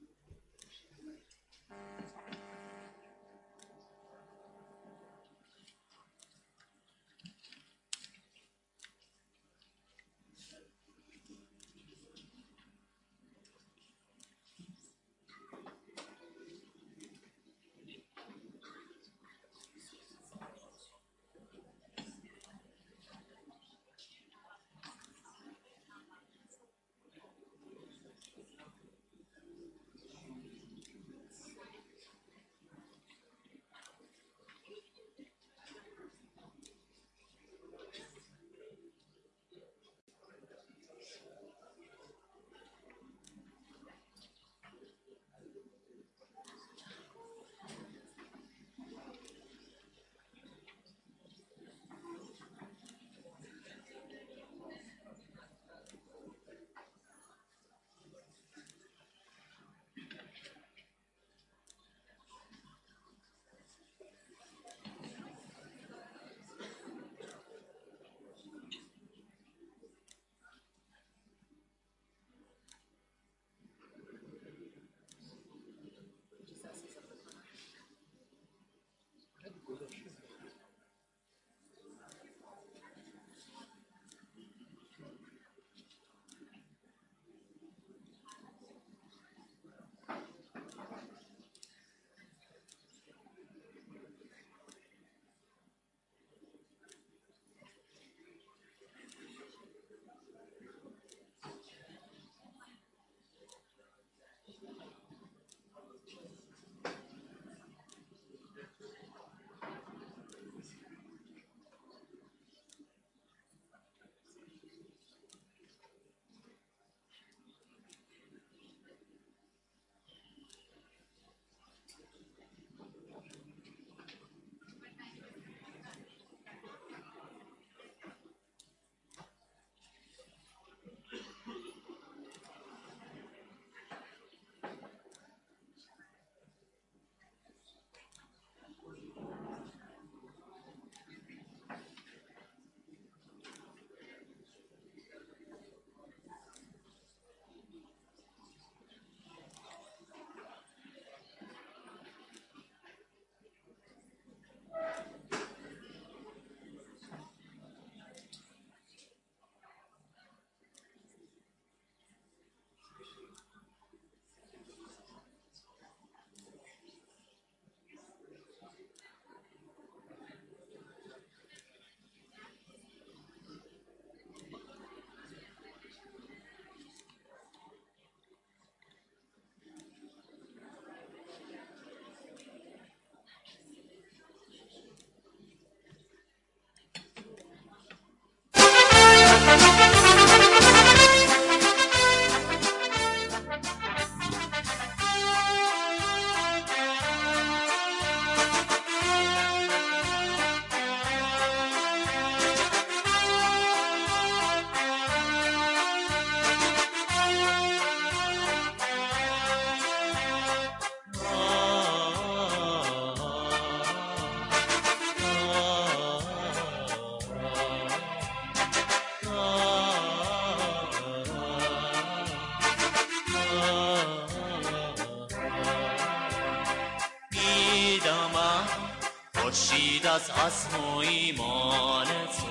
از عزم و ایمان تو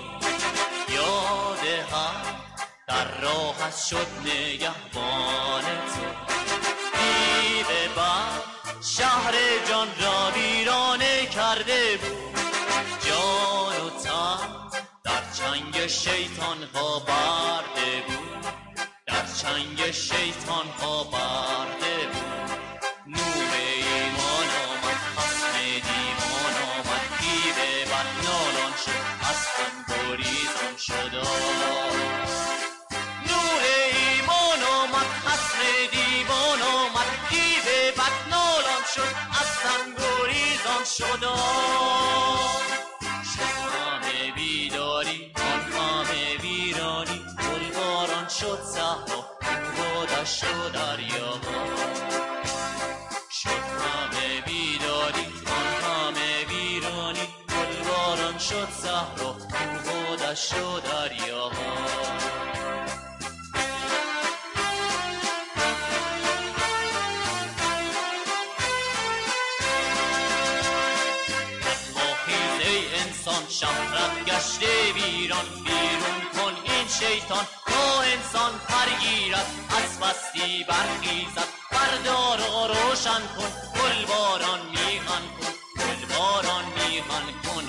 یاد هم در راهت شد نگهبان تو. دیو بر شهر جان را ویرانه کرده بود، جان و تن در چنگ شیطان ها برده بود، در چنگ شیطان ها برده بود. نور ایمان آمد، حسن دیوان آمد، دیو بد نالان شد، از هم گریزان شد. نور ایمان آمد، حسن دیوان آمد، دیو بد نالان شد، از هم گریزان شد. شد بیداری، آن همه ویرانی، گلباران شد صحرا، کوه و دشت و دریا. شد همه بیداری، آن همه ویرانی، گلباران شد صحرا کوه و دشت و دریاها انسان شهرت گشته ویران بیرون کن این شیطان تا انسان پرگیرد از پستی برخیزد بردار و روشن کن گل باران میهن کن گل باران میهن کن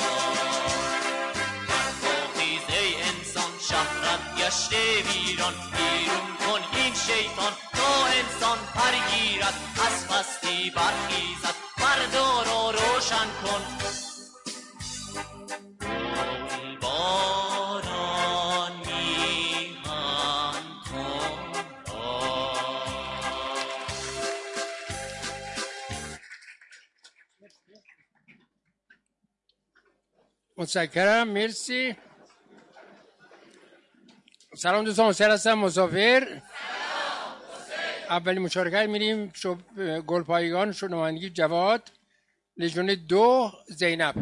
برخیز ای انسان شهرت گشته ویران بیرون کن این شیطان تا انسان پرگیرد از پستی برخیزد بردار و روشن کن باران میهن کن متشکرم، مرسی. سلام دوستان، حسین هستم، مسافر. اولین مشارکت میریم گلپایگان نمایندگی جواد، لژیون دو زینب.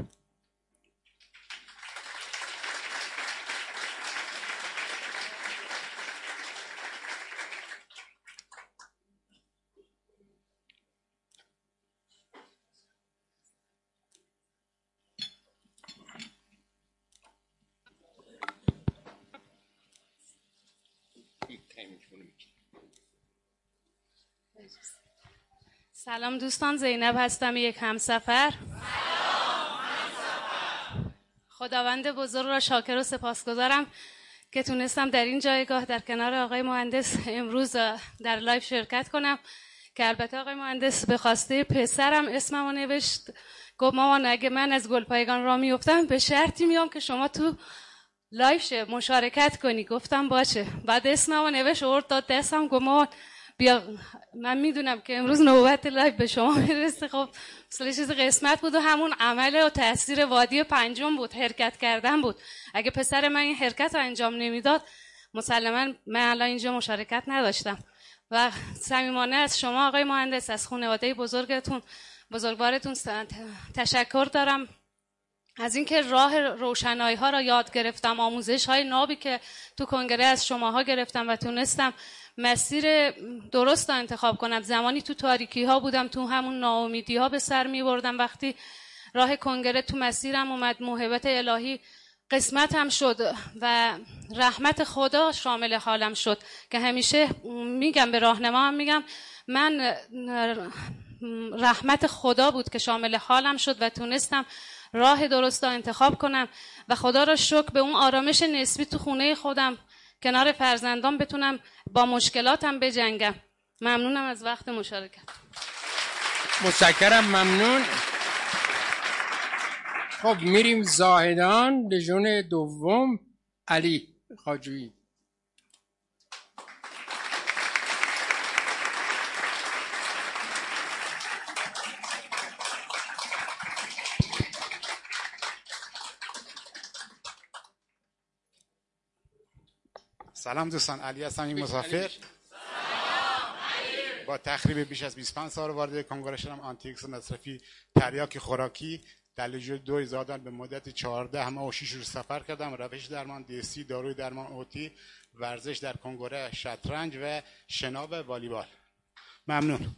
سلام دوستان، زینب هستم، یک همسفر. خداوند بزرگ را شاکر و سپاسگزارم که تونستم در این جایگاه در کنار آقای مهندس امروز در لایو شرکت کنم، که البته آقای مهندس به خواسته پسرم اسممو نوشت، گفت مامان اگه من از گلپایگان را میافتم به شرطی میام که شما تو لایو مشارکت کنی. گفتم باشه. بعد اسممو نوشت آورد داد دستم، گفت مامان بیا، من میدونم که امروز نوبت لایو به شما میرسه. خب مثلا چیز قسمت بود و همون عمل و تاثیر وادی پنجم بود، حرکت کردن بود. اگه پسر من این حرکت رو انجام نمیداد مسلما من الان اینجا مشارکت نداشتم. و صمیمانه از شما آقای مهندس، از خانواده بزرگتون بزرگوارتون تشکر دارم از اینکه راه روشنایی ها را یاد گرفتم، آموزش های نابی که تو کنگره از شماها گرفتم و تونستم مسیر درست را انتخاب کنم. زمانی تو تاریکی ها بودم، تو همون ناامیدی ها به سر می بردم. وقتی راه کنگره تو مسیرم اومد، موهبت الهی قسمتم شد و رحمت خدا شامل حالم شد، که همیشه میگم به راهنما هم میگم من رحمت خدا بود که شامل حالم شد و تونستم راه درست را انتخاب کنم و خدا را شکر به اون آرامش نسبی تو خونه خودم کنار فرزندان بتونم با مشکلاتم بجنگم. ممنونم از وقت مشارکت. متشکرم، ممنون. خب میریم زاهدان، لژیون دوم علی خاجویی. سلام دوستان، علی هستم، یک مسافر. با تخریب بیش از بیست و پنج سال وارد کنگره شدم. آنتیکس مصرفی تریاک خوراکی در لژیون دو زادان به مدت چهارده ماه و شش روز سفر کردم. روش درمان دیسی، داروی درمان اوتی، ورزش در کنگره، شطرنج و شنا و والیبال. ممنون.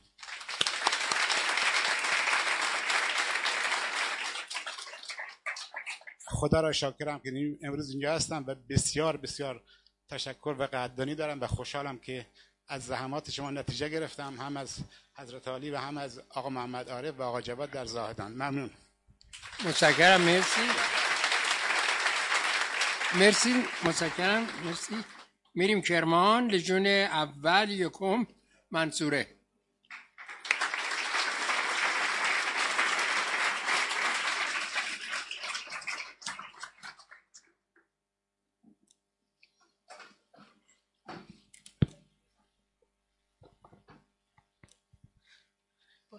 خدا را شاکرم که امروز اینجا هستم و بسیار بسیار تشکر و قدردانی دارم و خوشحالم که از زحمات شما نتیجه گرفتم، هم از حضرت علی و هم از آقا محمد عارف و آقا جواد در زاهدان. ممنون. متشکرم، مرسی. مرسی، متشکرم، مرسی. میریم کرمان، لژیون اول یکم منصوره.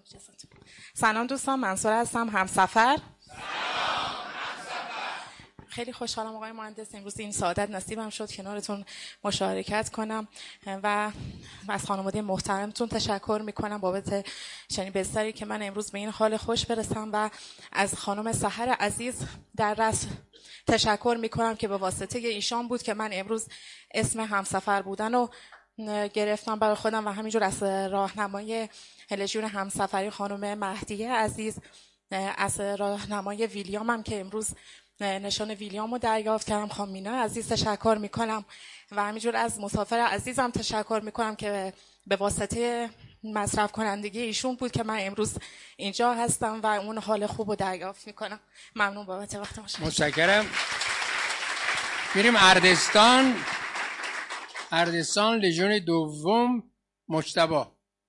سلام دوستان، منصور هستم، همسفر. خیلی خوشحالم آقای مهندس امروز این سعادت نصیبم شد کنارتون مشارکت کنم و از خانواده محترمتون تشکر میکنم بابت چنین بستری که من امروز به این حال خوش برسم و از خانم سحر عزیز در رأس تشکر میکنم که به واسطه ایشان بود که من امروز اسم همسفر بودن رو گرفتم برای خودم و همینجور از راهنمای لژیون همسفری خانم مهدیه عزیز، از راهنمای ویلیام هم که امروز نشان ویلیام رو دریافت کردم خانم مینا عزیز تشکر میکنم و همینجور از مسافر عزیزم تشکر میکنم که به واسطه مصرف کنندگی ایشون بود که من امروز اینجا هستم و اون حال خوب رو دریافت میکنم. ممنون بابت وقت شما. متشکرم. میریم اردستان. اردستان لژیون دوم مجتبی.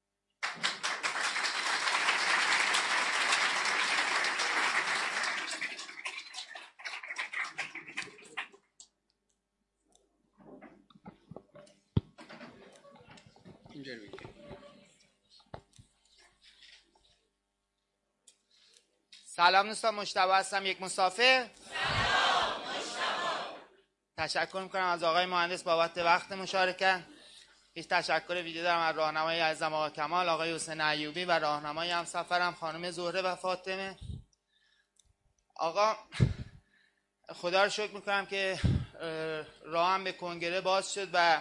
سلام دوستان، مجتبی هستم، یک مسافر. سلام مجتبی. تشکر میکنم از آقای مهندس بابت وقت مشارکت. هیچ تشکر ویژه دارم از راهنمای عزیزم آقای کمال، آقای حسین ایوبی و راهنمای همسفرم خانم زهره و فاطمه. آقا خدا رو شکر میکنم که راهم به کنگره باز شد و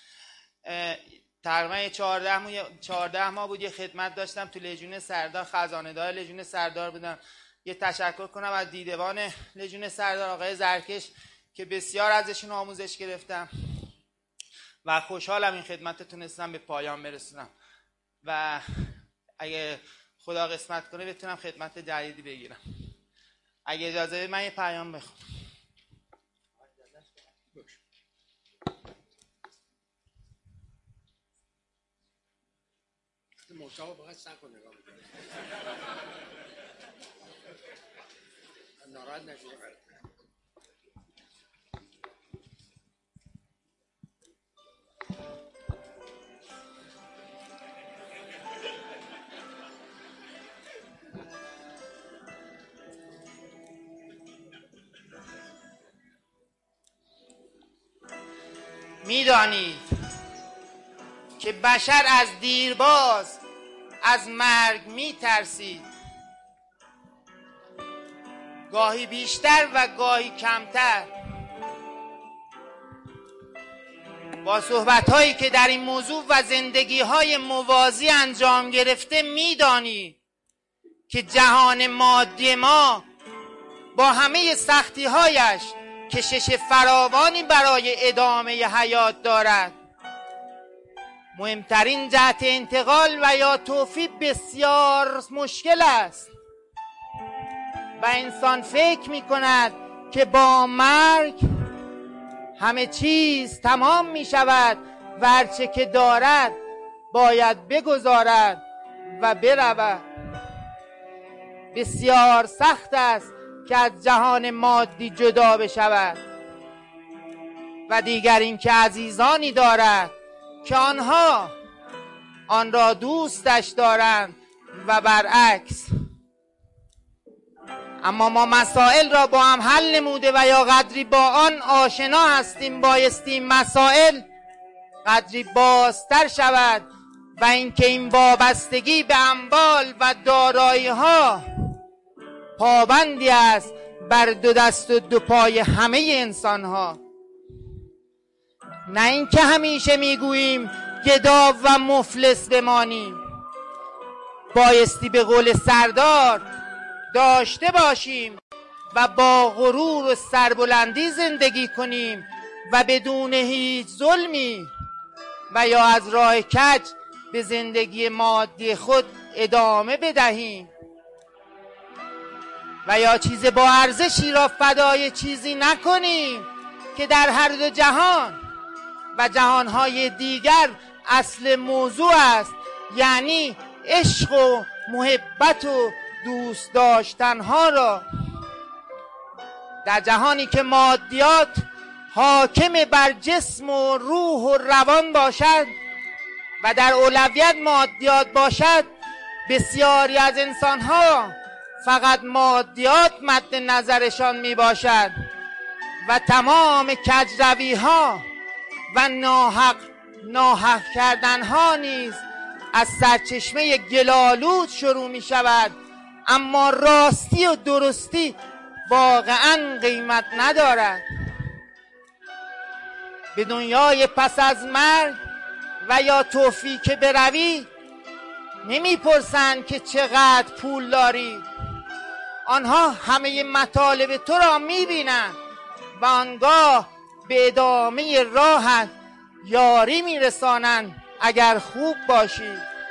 تقریبا چهارده ماه بود یه خدمت داشتم تو لژیون سردار، خزانه دار لژیون سردار بودم. یه تشکر کنم از دیدبان لژیون سردار آقای زرکش که بسیار ازشون آموزش گرفتم و خوشحالم این خدمت تونستم به پایان برسونم و اگه خدا قسمت کنه بتونم خدمت جدیدی بگیرم. اگه اجازه بدید من یه پیام بخونم. مجتبی فقط سر کن نگاه میکنه. ناراحت نشید. میدانید که بشر از دیرباز از مرگ میترسید، گاهی بیشتر و گاهی کمتر. با صحبت‌هایی که در این موضوع و زندگی‌های موازی انجام گرفته میدانید که جهان مادی ما با همه سختی‌هایش کشش فراوانی برای ادامه حیات دارد. مهمترین جهت انتقال و یا توفیق بسیار مشکل است و انسان فکر می کند که با مرگ همه چیز تمام می شود و هرچه که دارد باید بگذارد و برود. بسیار سخت است که از جهان مادی جدا بشود و دیگر این که عزیزانی دارد که آنها آن را دوستش دارند و برعکس. اما ما مسائل را با هم حل نموده و یا قدری با آن آشنا هستیم، بایستی مسائل قدری بازتر شود و اینکه این وابستگی به اموال و دارایی ها پابندی است بر دو دست و دو پای همه انسان ها. نه اینکه همیشه میگوییم گدا و مفلس بمانیم، بایستی به قول سردار داشته باشیم و با غرور و سربلندی زندگی کنیم و بدون هیچ ظلمی و یا از راه کج به زندگی مادی خود ادامه بدهیم و یا چیز با ارزشی را فدای چیزی نکنیم که در هر دو جهان و جهانهای دیگر اصل موضوع است، یعنی عشق و محبت و دوست داشتنها را. در جهانی که مادیات حاکم بر جسم و روح و روان باشد و در اولویت مادیات باشد، بسیاری از انسانها فقط مادیات مد نظرشان می باشد و تمام کجروی ها و ناحق ناحق کردن ها نیز از سرچشمه گلالود شروع می شود، اما راستی و درستی واقعا قیمت ندارد. به دنیای پس از مرگ و یا توفیق بروی نمیپرسند که چقدر پول داری، آنها همه مطالب تو را میبینند و آنگاه به ادامه راهت یاری میرسانند اگر خوب باشی.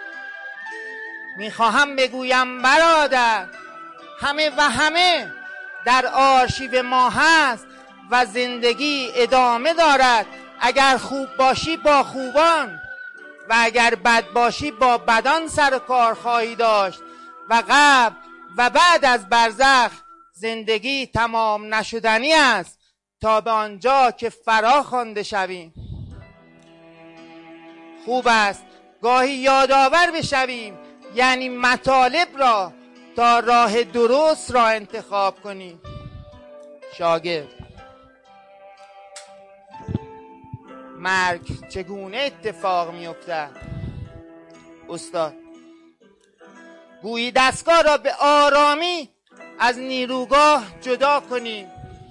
میخواهم بگویم برادر، همه و همه در آرشیو ما هست و زندگی ادامه دارد. اگر خوب باشی با خوبان و اگر بد باشی با بدان سر و کار خواهی داشت و قبل و بعد از برزخ زندگی تمام نشدنی است تا به آنجا که فرا خوانده شویم. خوب است گاهی یادآور بشویم، یعنی مطالب را تا راه درست را انتخاب کنیم. شاگرد: مرگ چگونه اتفاق می‌افتد؟ استاد: گویی دستگاه را به آرامی از نیروگاه جدا کنیم.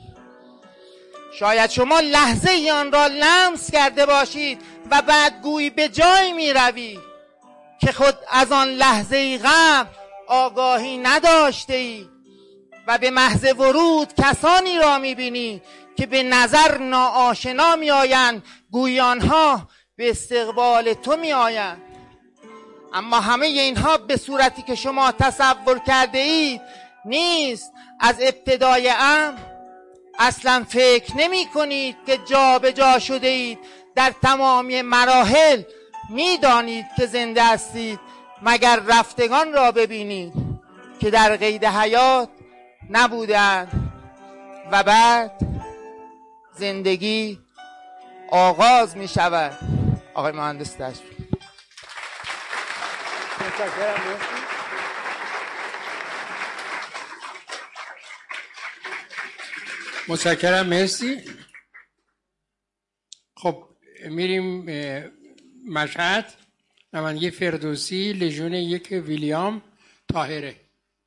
شاید شما لحظه ای آن را لمس کرده باشید و بعد گویی به جای می روی که خود از آن لحظه ای قبل آگاهی نداشته ای و به محض ورود کسانی را می بینی که به نظر ناآشنا می آیند، گویی آنها به استقبال تو می آیند. اما همه اینها به صورتی که شما تصور کرده اید نیست. از ابتدای امر اصلا فکر نمی کنید که جا به جا شده اید. در تمامی مراحل می دانید که زنده هستید مگر رفتگان را ببینید که در قید حیات نبودند و بعد زندگی آغاز می شود. آقای مهندس تشریف. متشکرم، مرسی. خب میریم مشهد. نماینده فردوسی لژیون یک ویلیام طاهره.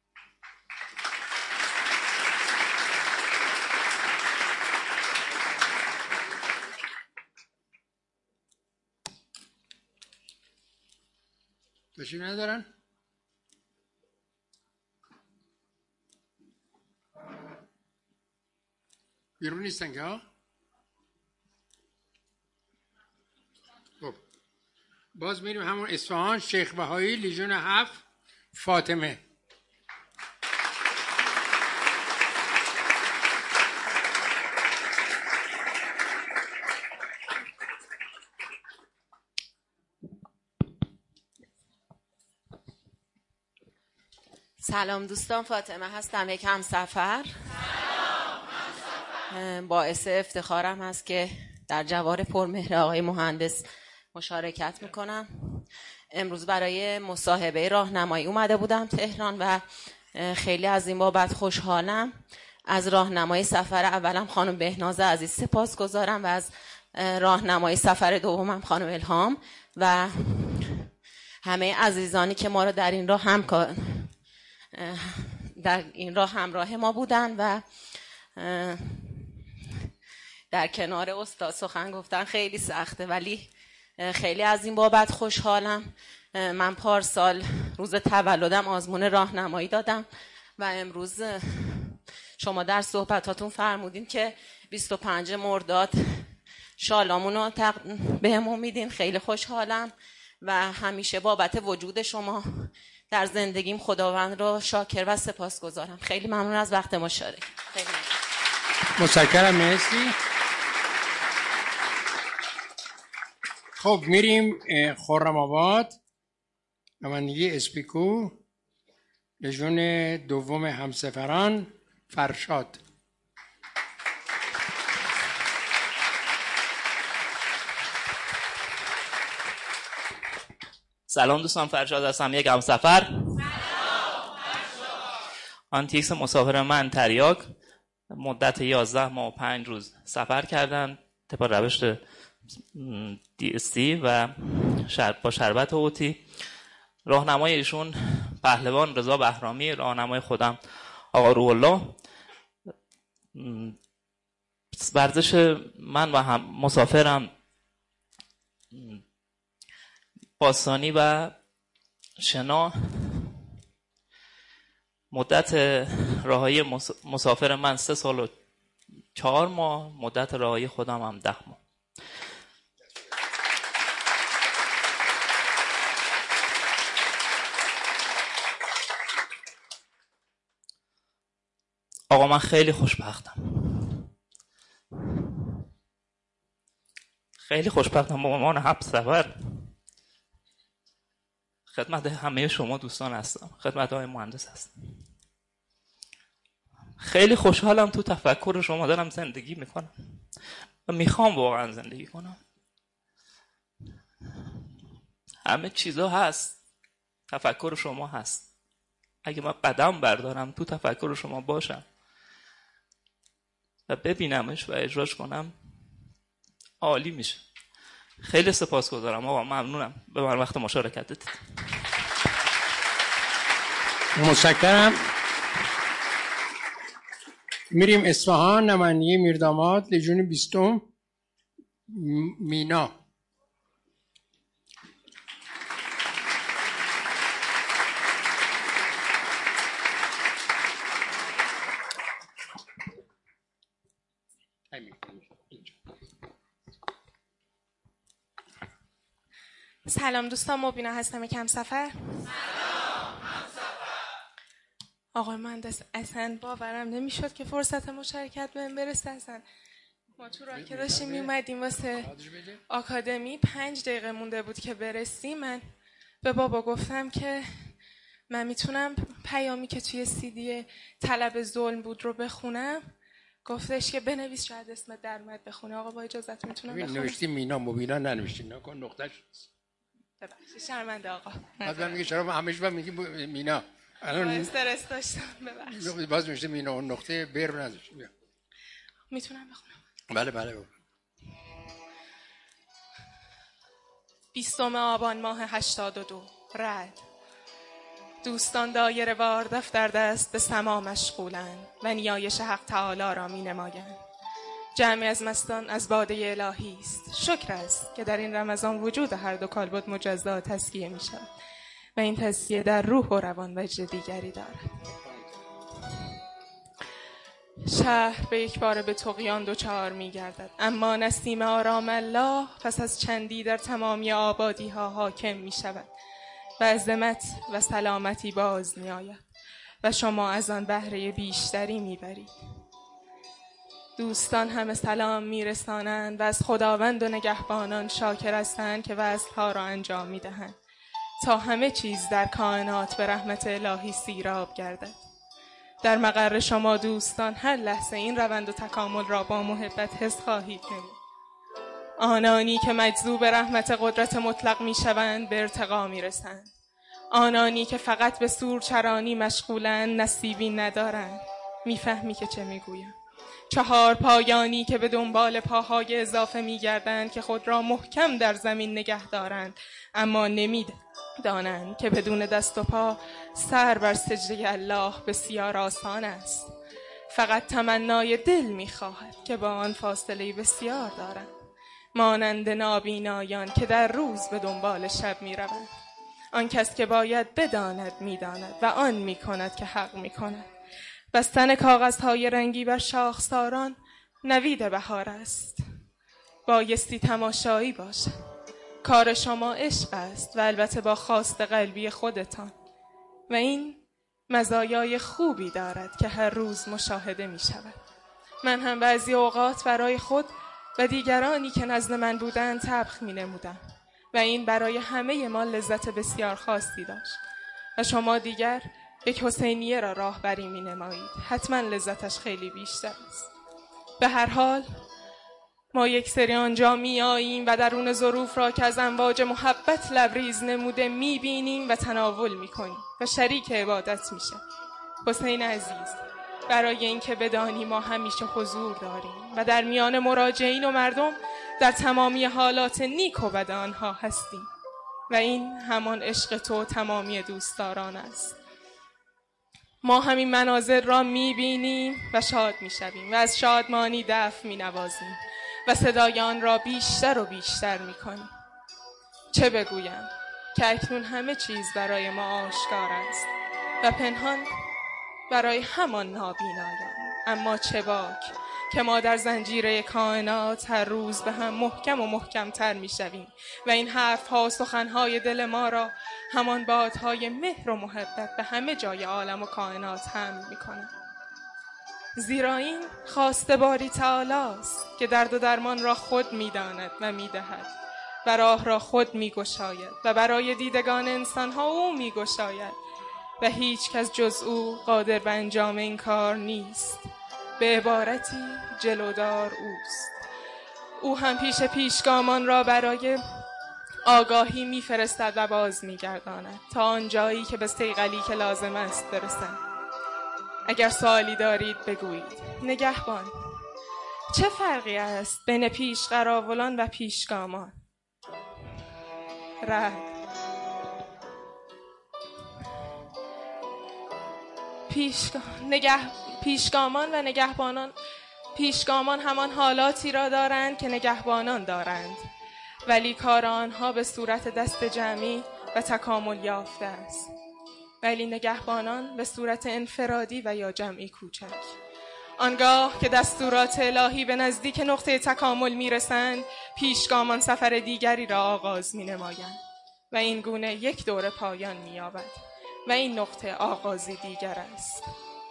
تشریف ندارن؟ بیرون نیستن که ها؟ خب باز میریم همون اصفهان. شیخ بهایی لژیون هفت فاطمه. سلام دوستان، فاطمه هستم، یک همسفر. باعث افتخارم هست که در جوار پرمهر آقای مهندس مشارکت میکنم. امروز برای مصاحبه راهنمایی اومده بودم تهران و خیلی از این بابت خوشحالم. از راهنمای سفر اولم خانم بهناز عزیز سپاسگزارم و از راهنمای سفر دومم خانم الهام و همه عزیزانی که ما رو در این راه همکار در این راه همراه ما بودن و در کنار استاد سخن گفتن خیلی سخته، ولی خیلی از این بابت خوشحالم. من پارسال روز تولدم آزمون راهنمایی دادم و امروز شما در صحبتاتون فرمودین که بیست و پنج مرداد شالامون رو تق... بهمون میدین. خیلی خوشحالم و همیشه بابت وجود شما در زندگیم خداوند رو شاکر و سپاسگزارم. خیلی ممنون از وقت مشارکت. خیلی متشکرم، مرسی. خب میریم خرم آباد. نمایندگی اسپیکو لژیون دوم همسفران فرشاد. سلام دوستان، فرشاد هستم، یک همسفر. آنتیکس مسافر من تریاک. مدت یازده ماه و پنج روز سفر کردن طبق روش دی استی و با شربت اوتی. راهنمای ایشون پهلوان رضا بهرامی، راهنمای خودم آقا روح الله. ورزش من و هم مسافرم باستانی و شنا. مدت راهی مسافر من سه سال و چهار ماه، مدت راهی خودم هم ده ماه. آقا من خیلی خوشبختم، خیلی خوشبختم به عنوان همسفر خدمت همه شما دوستان هستم، خدمت های مهندس هستم. خیلی خوشحالم تو تفکر شما دارم زندگی میکنم و میخوام واقعا زندگی کنم. همه چیزا هست، تفکر شما هست. اگه من قدم بردارم تو تفکر شما باشم و ببینمش و اجراش کنم، عالی میشه. خیلی سپاسگزارم آقا، ممنونم به من وقت مشارکت دادید. متشکرم. میریم اصفهان، نمایندگی میرداماد لژیون بیستم مینا. سلام دوستان، مبینا هستم یک همسفر. سلام همسفر. آقای مهندس اصلا باورم نمیشد که فرصت مشارکت بهم برسه. اصلا ما تو راه که داشتیم میومدیم واسه آکادمی، پنج دقیقه مونده بود که برسیم. من به بابا گفتم که من میتونم پیامی که توی سیدی طلب ظلم بود رو بخونم. گفتش که بنویس، شاید اسمت در اومد بخونه. آقا با اجازت میتونم بخونم؟ نوشتی مینا، مبینا ننوشتی، نکن نقطهش. ببخشید شرمنده آقا. بعد میگه چرا همش با میگی مینا؟ الان استرس داشتم، ببخشید. باز نوشته مینا، اون نقطه بر رو نذاشت. میتونم بخونم؟ بله بله بله. بیستم آبان ماه هشتاد و دو. رعد. دوستان دایره وار دفتر دست به سما مشغولند و نیایش حق تعالی را می نمایند. جمعی از مستان از باده الهی است. شکر است که در این رمضان وجود هر دو کالبد مجزا تزکیه می شود و این تزکیه در روح و روان وجد دیگری دارد. شهر به یک بار به طغیان دوچار می گردد، اما نسیم آرام الله پس از چندی در تمامی آبادی ها حاکم می شود و عظمت و سلامتی باز می آید و شما از آن بهره بیشتری می برید. دوستان همه سلام می رسانند و از خداوند و نگهبانان شاکر هستند که وصلها را انجام می دهند تا همه چیز در کائنات به رحمت الهی سیراب گردد. در مقر شما دوستان هر لحظه این روند و تکامل را با محبت حس خواهید نمود. آنانی که مجذوب رحمت قدرت مطلق می شوند به ارتقا می رسند. آنانی که فقط به سورچرانی مشغولند نصیبی ندارند. میفهمی که چه می گویم؟ چهار پایانی که به دنبال پاهای اضافه می گردند که خود را محکم در زمین نگه دارند، اما نمی دانند که بدون دست و پا سر بر سجده الله بسیار آسان است. فقط تمنای دل می خواهد که با آن فاصله بسیار دارند، مانند نابینایان که در روز به دنبال شب می روند. آن کس که باید بداند می داند و آن می کند که حق می کند. بستن کاغذهای رنگی بر شاخساران نوید بهار است. بایستی تماشایی باشد. کار شما عشق است و البته با خواست قلبی خودتان، و این مزایای خوبی دارد که هر روز مشاهده می شود. من هم بعضی اوقات برای خود و دیگرانی که نزد من بودند طبخ می نمودم و این برای همه ما لذت بسیار خاصی داشت و شما دیگر یک حسینیه را راهبری می نمایید. حتما لذتش خیلی بیشتر است. به هر حال ما یک سری آنجا می آییم و درون ظروف را که از امواج محبت لبریز نموده می بینیم و تناول می کنیم و شریک عبادت می شد. حسین عزیز، برای اینکه بدانی ما همیشه حضور داریم و در میان مراجعین و مردم در تمامی حالات نیک و بد آنها هستیم و این همان عشق تو تمامی دوستداران است. ما همین مناظر را میبینیم و شاد میشویم و از شادمانی دف مینوازیم و صدای آن را بیشتر و بیشتر میکنیم. چه بگویم که اکنون همه چیز برای ما آشکار است و پنهان برای همان نابینایان. اما چه باک که ما در زنجیره کائنات هر روز به هم محکم و محکمتر می شویم و این حرف ها و سخن های دل ما را همان بادهای مهر و محبت به همه جای عالم و کائنات حمل می کنند. زیرا این خواست باری تعالی است که درد و درمان را خود می داند و می دهد و راه را خود می گشاید و برای دیدگان انسان ها او می گشاید و هیچ کس جز او قادر به انجام این کار نیست. به عبارتی جلودار اوست. او هم پیش پیشگامان را برای آگاهی میفرستد و باز میگرداند تا آن جایی که به صیقلی که لازم است برسند. اگر سوالی دارید بگویید. نگهبان، چه فرقی است بین پیش قراولان و پیشگامان؟ رد پیشگام نگه پیشگامان و نگهبانان پیشگامان همان حالاتی را دارند که نگهبانان دارند، ولی کار آنها به صورت دست جمعی و تکامل یافته است، ولی نگهبانان به صورت انفرادی و یا جمعی کوچک. آنگاه که دستورات الهی به نزدیک نقطه تکامل میرسند، پیشگامان سفر دیگری را آغاز می نمایند و این گونه یک دوره پایان می یابد و این نقطه آغازی دیگر است.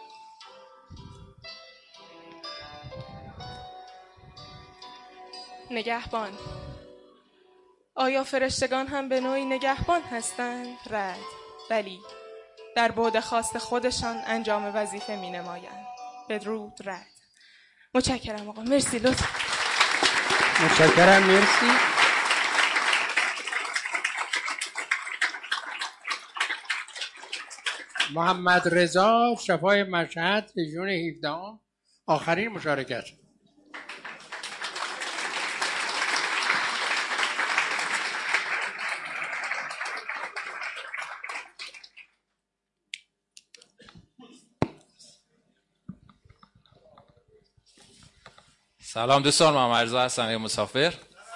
نگهبان، آیا فرشتگان هم به نوعی نگهبان هستند؟ رد، بلی، در بعد خاص خودشان انجام وظیفه می نمایند. بدرود. رد. متشکرم آقا، مرسی. لطفا. متشکرم، مرسی. محمد رضا شفای مشهد، رژیون هفدهم، آخرین مشارکت. سلام دوستان، محمد رضا هستم، یک مسافر.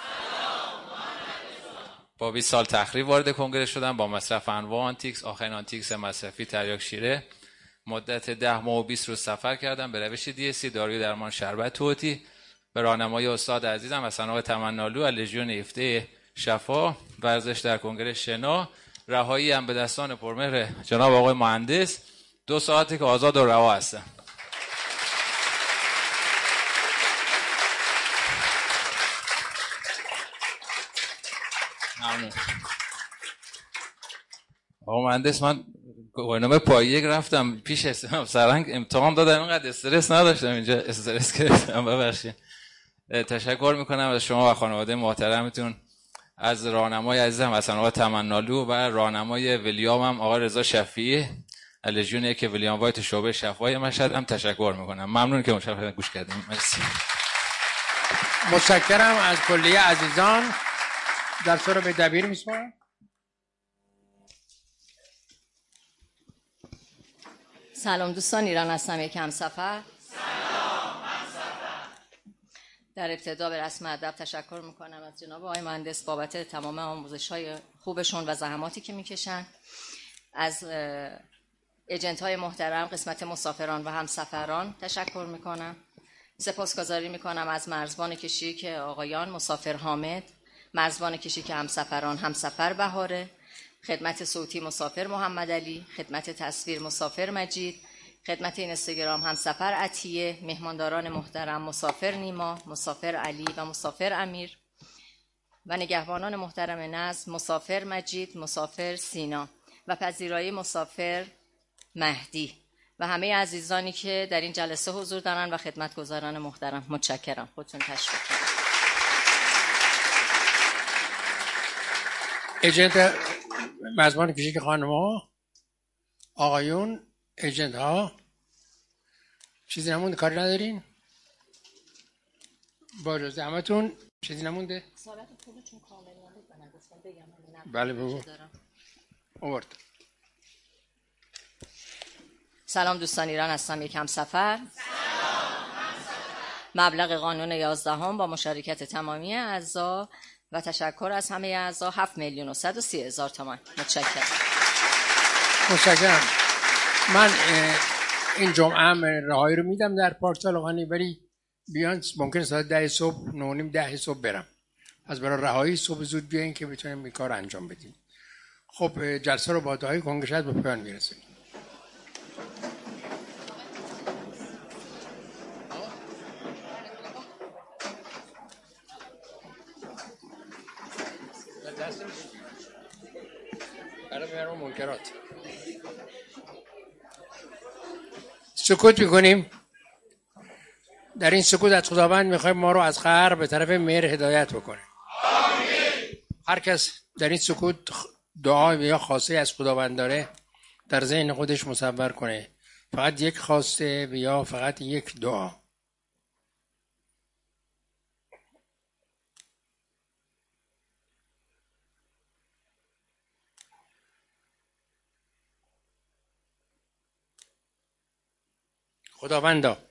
با بیست سال تخریب وارد کنگره شدم با مصرف انواع آنتیکس، آخرین آنتیکس مصرفی تریاک شیره. مدت ده ماه و بیست روز سفر کردم به روش دی اس سی، داروی درمان شربت توتی، به راهنمایی استاد عزیزم از آقای تمنالو از لژیون هفده شفا، ورزش در کنگره شنا، رهایی هم به دستان پرمهر جناب آقای مهندس. دو ساعتی که آزاد و رها هستم. ممنون. آقا مهندس، من گواهینامه پای یک رفتم پیش استرام سرنگ امتحان دادم، اینقدر استرس نداشتم اینجا استرس گرفتم، ببخشید. تشکر میکنم از شما و خانواده محترمتون، از راهنمای عزیزم حسن آقا تمنالو و راهنمای ولیامم آقا رضا شفیعی لژیون که ولیام وایت شعبه شفای مشهد هم تشکر میکنم. ممنون که مشاهده گوش کردیم. مرسی. متشکرم از کلیه عزیزان. درس رو به دبیر میسپارم. سلام دوستان، ایران هستم، یک همسفر. سلام همسفر. در ابتدا به رسم ادب تشکر میکنم از جناب آقای مهندس بابت تمام آموزش‌های خوبشون و زحماتی که میکشن. از ایجنت های محترم قسمت مسافران و همسفران تشکر میکنم. سپاسگزاری میکنم از مرزبان کشی که آقایان مسافر حامد، مرزبان کشی که همسفران همسفر بهاره، خدمت صوتی مسافر محمد علی، خدمت تصویر مسافر مجید، خدمت اینستاگرام همسفر عطیه، مهمانداران محترم مسافر نیما، مسافر علی و مسافر امیر و نگهبانان محترم نظم مسافر مجید، مسافر سینا و پذیرایی مسافر مهدی و همه عزیزانی که در این جلسه حضور دارن و خدمتگزاران محترم. متشکرم. خودتون تشریف بیارید. ایجنت مزبان کشی که خانم ها، آقایون، ایجنت ها، چیزی نمونده؟ کاری ندارین؟ با اجازه همتون چیزی نمونده؟ بله بگو. آورد. سلام دوستان، ایران هستم، یک همسفر. مبلغ قانون یازدهم با مشارکت تمامی اعضا و تشکر از همه اعضا هفت میلیون و صد و سی هزار تومان. متشکرم. متشکرم. من این جمعه هم رهایی رو میدم در پارک طالقانی، ولی بیان ممکن ساعت ده صبح، نه و نیم ده صبح برم. از برای رهایی صبح زود بیاین که بتونیم این کار انجام بدیم. خب جلسه رو با دعای کنگره به پایان میرسونیم. منکرات سکوت میکنیم. در این سکوت از خداوند میخوایم ما رو از خیر به طرف مهر هدایت بکنه. آمین. هر کس در این سکوت دعا یا خواسته از خداوند داره در ذهن خودش مصور کنه، فقط یک خواسته یا فقط یک دعا. خداوندا